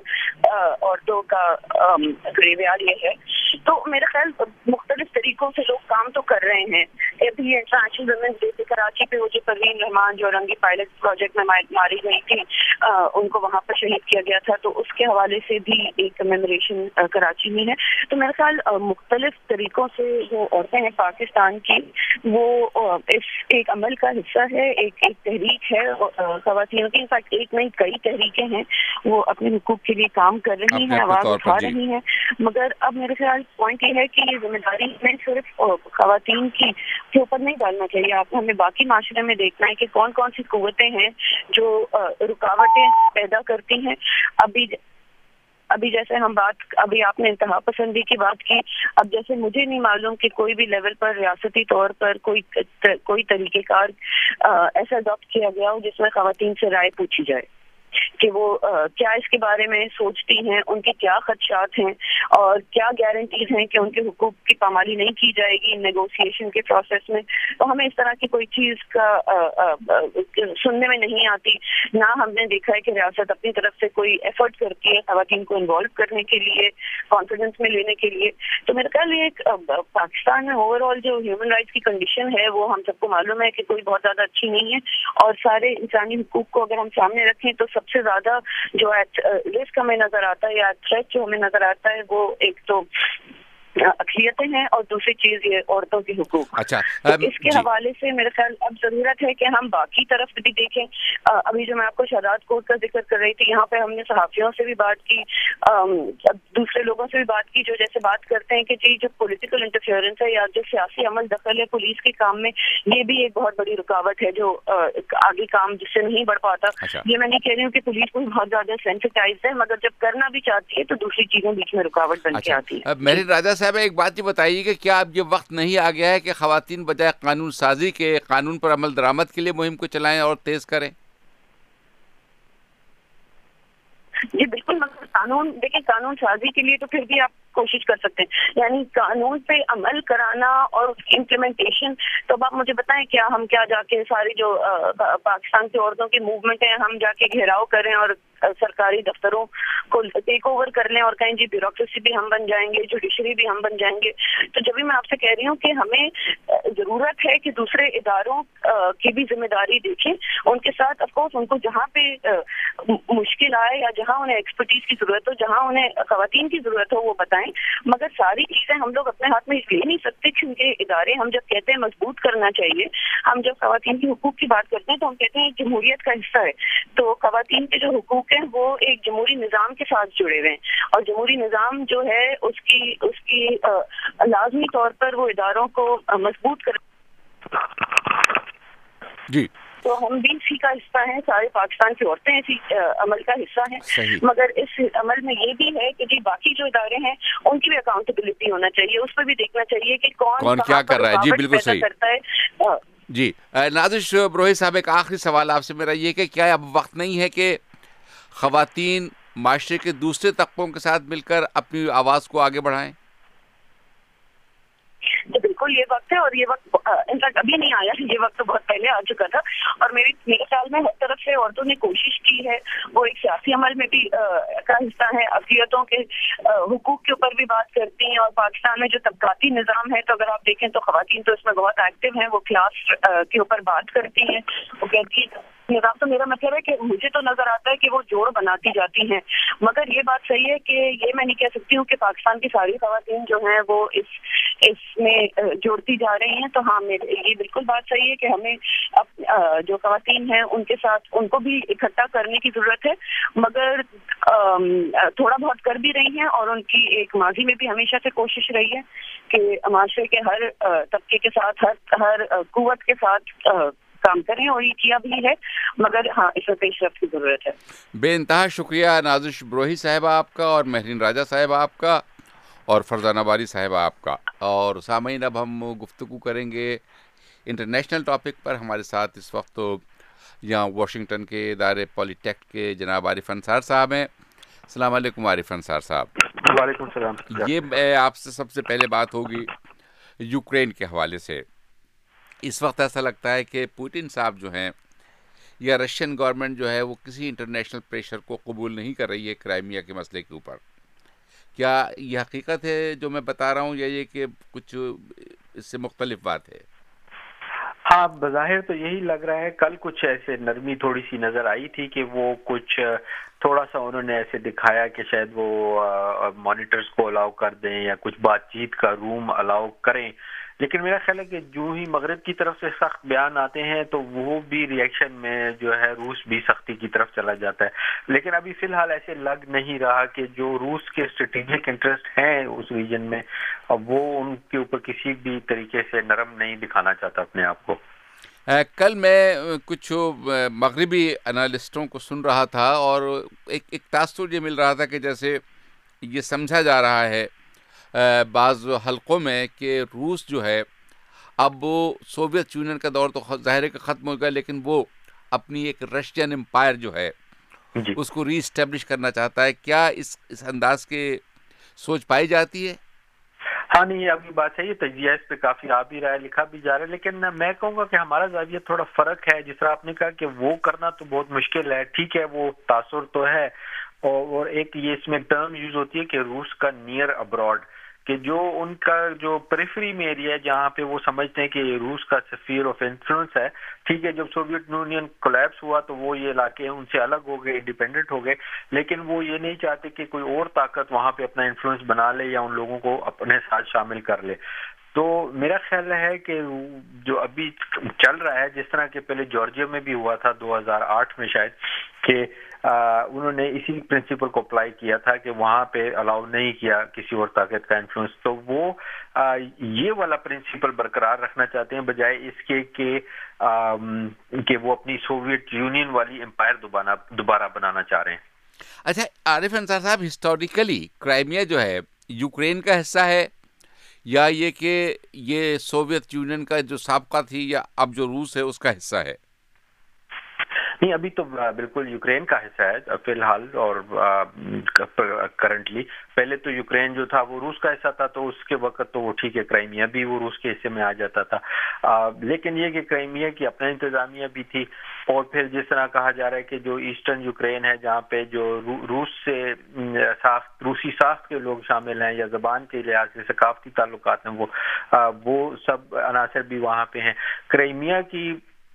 का औरतों का ग्रेवयार्ड ये है। तो मेरा ख्याल मुख्तलिफ तरीकों से लोग काम तो कर रहे हैं। अभी इंटरनेशनल वुमेन्स डे पे कराची पे वो जो परवीन रहमान जो रंगी पायलट प्रोजेक्ट में मारी गई थी, आ, उनको वहाँ पर शहीद किया गया था, तो उसके हवाले से भी एक कमेमोरेशन कराची में है। तो मेरा ख्याल मुख्तलिफ तरीकों से जो औरतें हैं पाकिस्तान की, वो इस एक अमल का हिस्सा है, एक एक तहरीक है ख़वातीनों की। इनफैक्ट एक नहीं कई तहरीकें हैं, वो अपने हुकूक के लिए काम कर रही हैं, आवाज़ उठा रही हैं, मगर अब मेरे ख्याल पॉइंट ये है कि ये जिम्मेदारी में सिर्फ ख़वातीन की के ऊपर नहीं डालना चाहिए। आप हमें बाकी माशरे में देखना है कि कौन कौन सी कुव्वतें हैं जो रुकावटें पैदा करती हैं। अभी अभी जैसे हम बात, अभी आपने इंतहा पसंदी की बात की, अब जैसे मुझे नहीं मालूम कि कोई भी लेवल पर रियासती तौर पर कोई त, कोई तरीक़ेकार ऐसा अडॉप्ट किया गया हो जिसमें ख़वातीन से राय पूछी जाए कि वो आ, क्या इसके बारे में सोचती हैं, उनके क्या खदशात हैं और क्या गारंटीज हैं कि उनके हुकूक की पामाली नहीं की जाएगी नेगोशिएशन के प्रोसेस में। तो हमें इस तरह की कोई चीज़ का आ, आ, आ, सुनने में नहीं आती, ना हमने देखा है कि रियासत अपनी तरफ से कोई एफर्ट करती है ख़वातीन को इन्वॉल्व करने के लिए, कॉन्फिडेंस में लेने के लिए। तो मेरे ख्याल ये एक पाकिस्तान में ओवरऑल जो ह्यूमन राइट्स की कंडीशन है वो हम सबको मालूम है कि कोई बहुत ज़्यादा अच्छी नहीं है, और सारे इंसानी हुकूक को अगर हम सामने रखें तो सबसे ज्यादा जो रिस्क हमें नजर आता है या थ्रेट जो हमें नजर आता है वो एक तो अक़लियतें हैं और दूसरी चीज ये औरतों के हुकूक। अच्छा, तो इसके हवाले से मेरे ख्याल अब जरूरत है कि हम बाकी तरफ भी देखें। आ, अभी जो मैं आपको शहादत कोर्ट का जिक्र कर रही थी, यहाँ पे हमने सहाफियों से भी बात की, आ, दूसरे लोगों से भी बात की जो जैसे बात करते हैं कि जी जो पॉलिटिकल इंटरफेरेंस है या जो सियासी अमल दखल है पुलिस के काम में, ये भी एक बहुत बड़ी रुकावट है जो आ, आगे काम जिससे नहीं बढ़ पाता। अच्छा। ये मैं नहीं कह रही हूँ कि पुलिस को बहुत ज्यादा सेंसिटाइज है, मगर जब करना भी चाहती है तो दूसरी चीजें बीच में रुकावट बन के आती है। मेरे राजा साहब एक बात ये बताइए कि क्या अब ये वक्त नहीं आ गया है कि ख़वातीन बजाय कानून साजी के कानून पर अमल दरामद के लिए मुहिम को चलाएं और तेज करें? जी बिल्कुल, मतलब कानून देखिए, कानून साजी के लिए तो फिर भी आप कोशिश कर सकते हैं, यानी कानून पे अमल कराना और उसकी इम्प्लीमेंटेशन। तो अब आप मुझे बताएं क्या हम क्या जाके सारी जो आ, पाकिस्तान की औरतों की मूवमेंट है हम जाके घेराव करें और सरकारी दफ्तरों को टेक ओवर कर लें और कहें जी ब्यूरोक्रेसी भी हम बन जाएंगे, जुडिशरी भी हम बन जाएंगे। तो जब भी मैं आपसे कह रही हूँ कि हमें जरूरत है कि दूसरे इदारों की भी जिम्मेदारी देखें, उनके साथ ऑफकोर्स उनको जहाँ पे मुश्किल आए या जहाँ उन्हें एक्सपर्टीज की जरूरत हो, जहाँ उन्हें ख़वातीन की जरूरत हो वो बताएं, جائیں, مگر ساری چیزیں ہم لوگ اپنے ہاتھ میں لے نہیں سکتے, کیونکہ ادارے ہم جب کہتے ہیں مضبوط کرنا چاہیے, ہم جب خواتین کے حقوق کی بات کرتے ہیں تو ہم کہتے ہیں جمہوریت کا حصہ ہے, تو خواتین کے جو حقوق ہیں وہ ایک جمہوری نظام کے ساتھ جڑے ہوئے ہیں, اور جمہوری نظام جو ہے اس کی اس کی لازمی طور پر وہ اداروں کو مضبوط کر جی تو ہم بھی اسی کا حصہ ہیں, سارے پاکستان کی عورتیں اسی عمل کا حصہ ہیں. مگر اس عمل میں یہ بھی ہے کہ جی باقی جو ادارے ہیں ان کی بھی اکاؤنٹیبلٹی ہونا چاہیے, اس پہ بھی دیکھنا چاہیے کہ کون کون کیا کر رہا ہے. جی بالکل صحیح کرتا ہے. جی نازش بروہی صاحب, ایک آخری سوال آپ سے میرا یہ کہ کیا اب وقت نہیں ہے کہ خواتین معاشرے کے دوسرے طبقوں کے ساتھ مل کر اپنی آواز کو آگے بڑھائیں؟ تو بالکل یہ وقت ہے, اور یہ وقت انفیکٹ ابھی نہیں آیا, یہ وقت تو بہت پہلے آ چکا تھا, اور میری میرے خیال میں ہر طرف سے عورتوں نے کوشش کی ہے, وہ ایک سیاسی عمل میں بھی کا حصہ ہے, اقلیتوں کے حقوق کے اوپر بھی بات کرتی ہیں, اور پاکستان میں جو طبقاتی نظام ہے تو اگر آپ دیکھیں تو خواتین تو اس میں بہت ایکٹیو ہیں, وہ کلاس کے اوپر بات کرتی ہیں, وہ کہتی ہیں نظام. تو میرا مطلب ہے کہ مجھے تو نظر آتا ہے کہ وہ جوڑ بناتی جاتی ہیں, مگر یہ بات صحیح ہے کہ یہ میں نہیں کہہ سکتی ہوں کہ پاکستان کی ساری خواتین جو ہیں وہ اس اس میں جوڑتی جا رہی ہیں. تو ہاں یہ بالکل بات صحیح ہے کہ ہمیں جو خواتین ہیں ان کے ساتھ ان کو بھی اکٹھا کرنے کی ضرورت ہے, مگر تھوڑا بہت کر بھی رہی ہیں, اور ان کی ایک ماضی میں بھی ہمیشہ سے کوشش رہی ہے کہ معاشرے کے ہر طبقے کے ساتھ ہر ہر قوت کے ساتھ کام کریں, اور یہ کیا بھی ہے, مگر ہاں اس میں پیش رفت کی ضرورت ہے. بے انتہا شکریہ نازش بروہی صاحبہ آپ کا, اور مہرین راجہ صاحبہ آپ کا, اور فرزانہ باری صاحبہ آپ کا. اور سامعین, اب ہم گفتگو کریں گے انٹرنیشنل ٹاپک پر. ہمارے ساتھ اس وقت یہاں واشنگٹن کے ادارے پولی ٹیک کے جناب عارف انصار صاحب ہیں. السلام علیکم عارف انصار صاحب. وعلیکم السلام. یہ آپ سے سب سے پہلے بات ہوگی یوکرین کے حوالے سے. اس وقت ایسا لگتا ہے کہ پوٹن صاحب جو ہیں یا رشین گورنمنٹ جو ہے وہ کسی انٹرنیشنل پریشر کو قبول نہیں کر رہی ہے کرائمیا کے مسئلے کے اوپر. کیا یہ حقیقت ہے جو میں بتا رہا ہوں, یا یہ کہ کچھ اس سے مختلف بات ہے؟ ہاں, بظاہر تو یہی لگ رہا ہے. کل کچھ ایسے نرمی تھوڑی سی نظر آئی تھی کہ وہ کچھ تھوڑا سا انہوں نے ایسے دکھایا کہ شاید وہ مانیٹرز کو الاؤ کر دیں یا کچھ بات چیت کا روم الاؤ کریں, لیکن میرا خیال ہے کہ جو ہی مغرب کی طرف سے سخت بیان آتے ہیں تو وہ بھی ری ایکشن میں جو ہے روس بھی سختی کی طرف چلا جاتا ہے. لیکن ابھی فی الحال ایسے لگ نہیں رہا کہ جو روس کے اسٹریٹجک انٹرسٹ ہیں اس ریجن میں, اب وہ ان کے اوپر کسی بھی طریقے سے نرم نہیں دکھانا چاہتا اپنے آپ کو. کل میں کچھ مغربی انالسٹوں کو سن رہا تھا, اور ایک ایک تاثر یہ مل رہا تھا کہ جیسے یہ سمجھا جا رہا ہے بعض حلقوں میں کہ روس جو ہے اب وہ سوویت یونین کا دور تو ظاہر ہے کہ ختم ہو گیا, لیکن وہ اپنی ایک رشین امپائر جو ہے جی. اس کو ری اسٹیبلش کرنا چاہتا ہے. کیا اس اس انداز کے سوچ پائی جاتی ہے؟ ہاں نہیں, یہ ابھی بات ہے, یہ تجزیہ اس پہ کافی آ بھی رہا ہے, لکھا بھی جا رہا ہے, لیکن میں کہوں گا کہ ہمارا زاویہ تھوڑا فرق ہے. جس طرح آپ نے کہا کہ وہ کرنا تو بہت مشکل ہے, ٹھیک ہے وہ تاثر تو ہے, اور ایک یہ اس میں ٹرم یوز ہوتی ہے کہ روس کا نیئر ابراڈ, کہ جو ان کا جو پریفری میں ایریا ہے جہاں پہ وہ سمجھتے ہیں کہ روس کا سفیر آف انفلوئنس ہے. ٹھیک ہے, جب سوویت یونین کولیپس ہوا تو وہ یہ علاقے ان سے الگ ہو گئے, انڈیپینڈنٹ ہو گئے, لیکن وہ یہ نہیں چاہتے کہ کوئی اور طاقت وہاں پہ اپنا انفلوئنس بنا لے یا ان لوگوں کو اپنے ساتھ شامل کر لے. تو میرا خیال ہے کہ جو ابھی چل رہا ہے, جس طرح کہ پہلے جارجیا میں بھی ہوا تھا دو ہزار آٹھ میں شاید, کہ انہوں نے اسی پرنسپل کو اپلائی کیا تھا کہ وہاں پہ الاؤ نہیں کیا کسی اور طاقت کا انفلوئنس, تو وہ یہ والا پرنسپل برقرار رکھنا چاہتے ہیں بجائے اس کے کہ کہ وہ اپنی سوویت یونین والی امپائر دوبارہ دوبارہ بنانا چاہ رہے ہیں. اچھا عارف انصار صاحب, ہسٹوریکلی کرائمیا جو ہے یوکرین کا حصہ ہے, یا یہ کہ یہ سوویت یونین کا جو سابقہ تھی یا اب جو روس ہے اس کا حصہ ہے؟ نہیں, ابھی تو بالکل یوکرین کا حصہ ہے فی الحال, اور کرنٹلی. پہلے تو یوکرین جو تھا وہ روس کا حصہ تھا, تو اس کے وقت تو وہ ٹھیک ہے, کرائمیا بھی وہ روس کے حصے میں آ جاتا تھا, لیکن یہ کہ کرائمیا کی اپنا انتظامیہ بھی تھی. اور پھر جس طرح کہا جا رہا ہے کہ جو ایسٹرن یوکرین ہے جہاں پہ جو روس سے ساخت روسی ساخت کے لوگ شامل ہیں یا زبان کے لحاظ سے ثقافتی تعلقات ہیں, وہ وہ سب عناصر بھی وہاں پہ ہیں. کرائمیا کی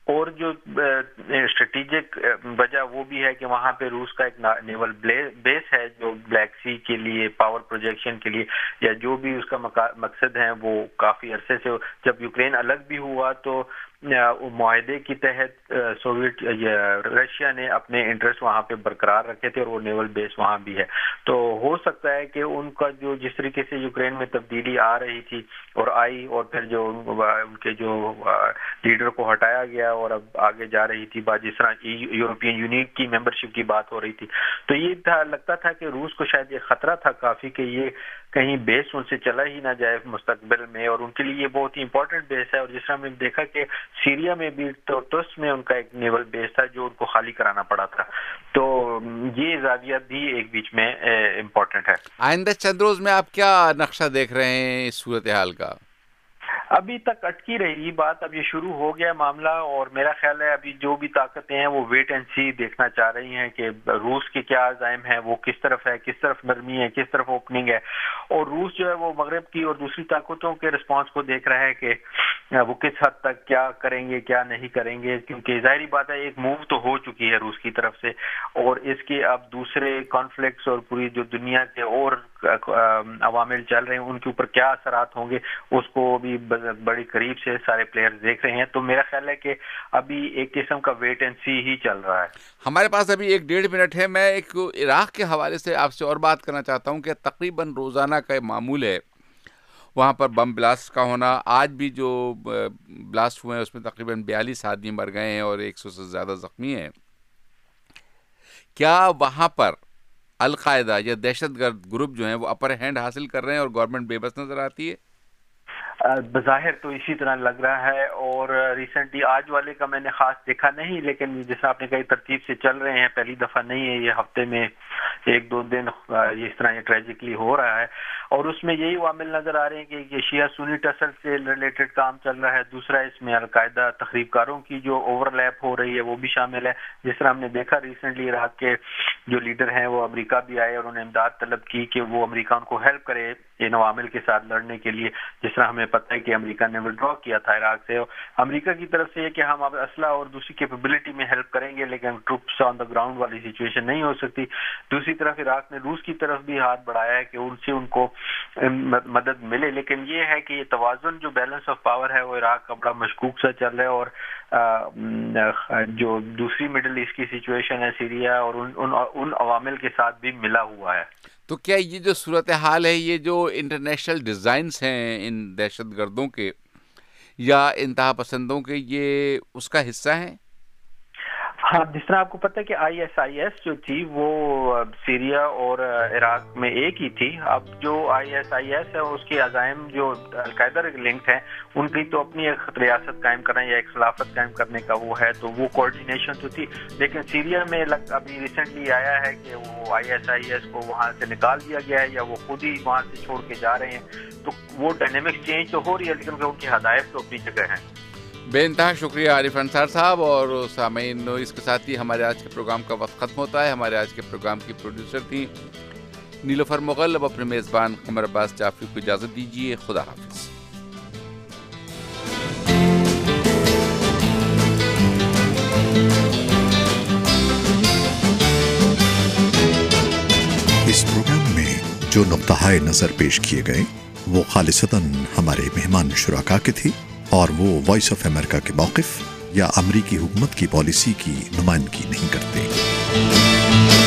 اور جو اسٹریٹجک وجہ وہ بھی ہے کہ وہاں پہ روس کا ایک نیول بیس ہے جو بلیک سی کے لیے پاور پروجیکشن کے لیے یا جو بھی اس کا مقصد ہے وہ کافی عرصے سے، جب یوکرین الگ بھی ہوا تو معاہدے کے تحت سوویٹ رشیا نے اپنے انٹرسٹ وہاں پہ برقرار رکھے تھے اور وہ نیول بیس وہاں بھی ہے. تو ہو سکتا ہے کہ ان کا جو جس طریقے سے یوکرین میں تبدیلی آ رہی تھی اور آئی اور پھر جو ان کے جو لیڈر کو ہٹایا گیا اور اب آگے جا رہی تھی بات، جس طرح یورپین یونین کی ممبرشپ کی بات ہو رہی تھی، تو یہ تھا لگتا تھا کہ روس کو شاید یہ خطرہ تھا کافی کہ یہ کہیں بیس ان سے چلا ہی نہ جائے مستقبل میں، اور ان کے لیے یہ بہت ہی امپورٹنٹ بیس ہے. اور جس طرح ہم نے دیکھا کہ سیریا میں بھی ترٹس میں ان کا ایک نیول بیس تھا جو ان کو خالی کرانا پڑا تھا. تو یہ زاویہ بھی ایک بیچ میں امپورٹنٹ ہے. آئندہ چند روز میں آپ کیا نقشہ دیکھ رہے ہیں اس صورتحال کا؟ ابھی تک اٹکی رہی بات، اب یہ شروع ہو گیا معاملہ، اور میرا خیال ہے ابھی جو بھی طاقتیں ہیں وہ ویٹ اینڈ سی دیکھنا چاہ رہی ہیں کہ روس کے کیا عزائم ہیں، وہ کس طرف ہے، کس طرف نرمی ہے، کس طرف اوپننگ ہے. اور روس جو ہے وہ مغرب کی اور دوسری طاقتوں کے رسپانس کو دیکھ رہا ہے کہ وہ کس حد تک کیا کریں گے کیا نہیں کریں گے، کیونکہ ظاہری بات ہے ایک موو تو ہو چکی ہے روس کی طرف سے، اور اس کے اب دوسرے کانفلکٹس اور پوری جو دنیا کے اور عوامل چل رہے ہیں ان کے اوپر کیا اثرات ہوں گے اس کو بھی بڑی قریب سے سارے پلیئر دیکھ رہے ہیں. تو میرا خیال ہے کہ ابھی ایک قسم کا ویٹ اینڈ سی ہی چل رہا ہے. ہمارے پاس ابھی ایک ڈیڑھ منٹ ہے. میں ایک عراق کے حوالے سے آپ سے اور بات کرنا چاہتا ہوں کہ تقریباً روزانہ کا معمول ہے وہاں پر بم بلاسٹ کا ہونا. آج بھی جو بلاسٹ ہوئے ہیں اس میں تقریباً بیالیس آدمی مر گئے ہیں اور ایک سو سے زیادہ زخمی ہیں. کیا وہاں پر القاعدہ یا دہشت گرد گروپ جو ہیں وہ اپر ہینڈ حاصل کر رہے ہیں اور گورنمنٹ بے بس نظر آتی ہے؟ بظاہر تو اسی طرح لگ رہا ہے، اور ریسنٹلی آج والے کا میں نے خاص دیکھا نہیں، لیکن جیسا آپ نے کہی ترتیب سے چل رہے ہیں، پہلی دفعہ نہیں ہے یہ، ہفتے میں ایک دو دن اس طرح یہ ٹریجکلی ہو رہا ہے. اور اس میں یہی عوامل نظر آ رہے ہیں کہ یہ شیعہ سنی ٹسل سے ریلیٹڈ کام چل رہا ہے. دوسرا اس میں القاعدہ تخریب کاروں کی جو اوور لیپ ہو رہی ہے وہ بھی شامل ہے. جس طرح ہم نے دیکھا ریسنٹلی عراق کے جو لیڈر ہیں وہ امریکہ بھی آئے اور انہوں نے امداد طلب کی کہ وہ امریکہ ان کو ہیلپ کرے ان عوامل کے ساتھ لڑنے کے لیے. جس طرح ہمیں پتہ ہے کہ امریکہ نے ودرا کیا تھا عراق سے. امریکہ کی طرف سے یہ کہ ہم اب اسلحہ اور دوسری کیپیبلٹی میں ہیلپ کریں گے لیکن ٹروپس آن دا گراؤنڈ والی سچویشن نہیں ہو سکتی. دوسری طرف عراق نے روس کی طرف بھی ہاتھ بڑھایا ہے کہ ان سے ان کو مدد ملے. لیکن یہ ہے کہ یہ توازن جو بیلنس آف پاور ہے وہ عراق کا بڑا مشکوک سا چل رہا ہے، اور جو دوسری مڈل ایسٹ کی سچویشن ہے سیریا اور ان ان عوامل کے ساتھ بھی ملا ہوا ہے. تو کیا یہ جو صورتحال ہے یہ جو انٹرنیشنل ڈیزائنز ہیں ان دہشت گردوں کے یا انتہا پسندوں کے، یہ اس کا حصہ ہیں؟ ہاں، جس طرح آپ کو پتہ ہے کہ آئی ایس آئی ایس جو تھی وہ سیریا اور عراق میں ایک ہی تھی. اب جو آئی ایس آئی ایس ہے اس کے عزائم جو القاعدہ لنکڈ ہیں ان کی تو اپنی ایک ریاست قائم کرنا یا ایک خلافت قائم کرنے کا وہ ہے، تو وہ کوآرڈینیشن تو تھی. لیکن سیریا میں ابھی ریسنٹلی آیا ہے کہ وہ آئی ایس آئی ایس کو وہاں سے نکال دیا گیا ہے یا وہ خود ہی وہاں سے چھوڑ کے جا رہے ہیں. تو وہ ڈائنامک چینج تو ہو رہی ہے لیکن ان کی ہدایت تو اپنی جگہ ہیں. بے انتہا شکریہ عارف انصار صاحب. اور سامعین، اس کے ساتھ ہی ہمارے آج کے پروگرام کا وقت ختم ہوتا ہے. ہمارے آج کے پروگرام کی پروڈیوسر تھیں نیلوفر مغل. اب اپنے میزبان قمر عباس جعفری کو اجازت دیجیے. خدا حافظ. اس پروگرام میں جو نقطہ نظر پیش کیے گئے وہ خالصتاً ہمارے مہمان شرکا کے تھے اور وہ وائس آف امریکہ کے موقف یا امریکی حکومت کی پالیسی کی نمائندگی نہیں کرتے.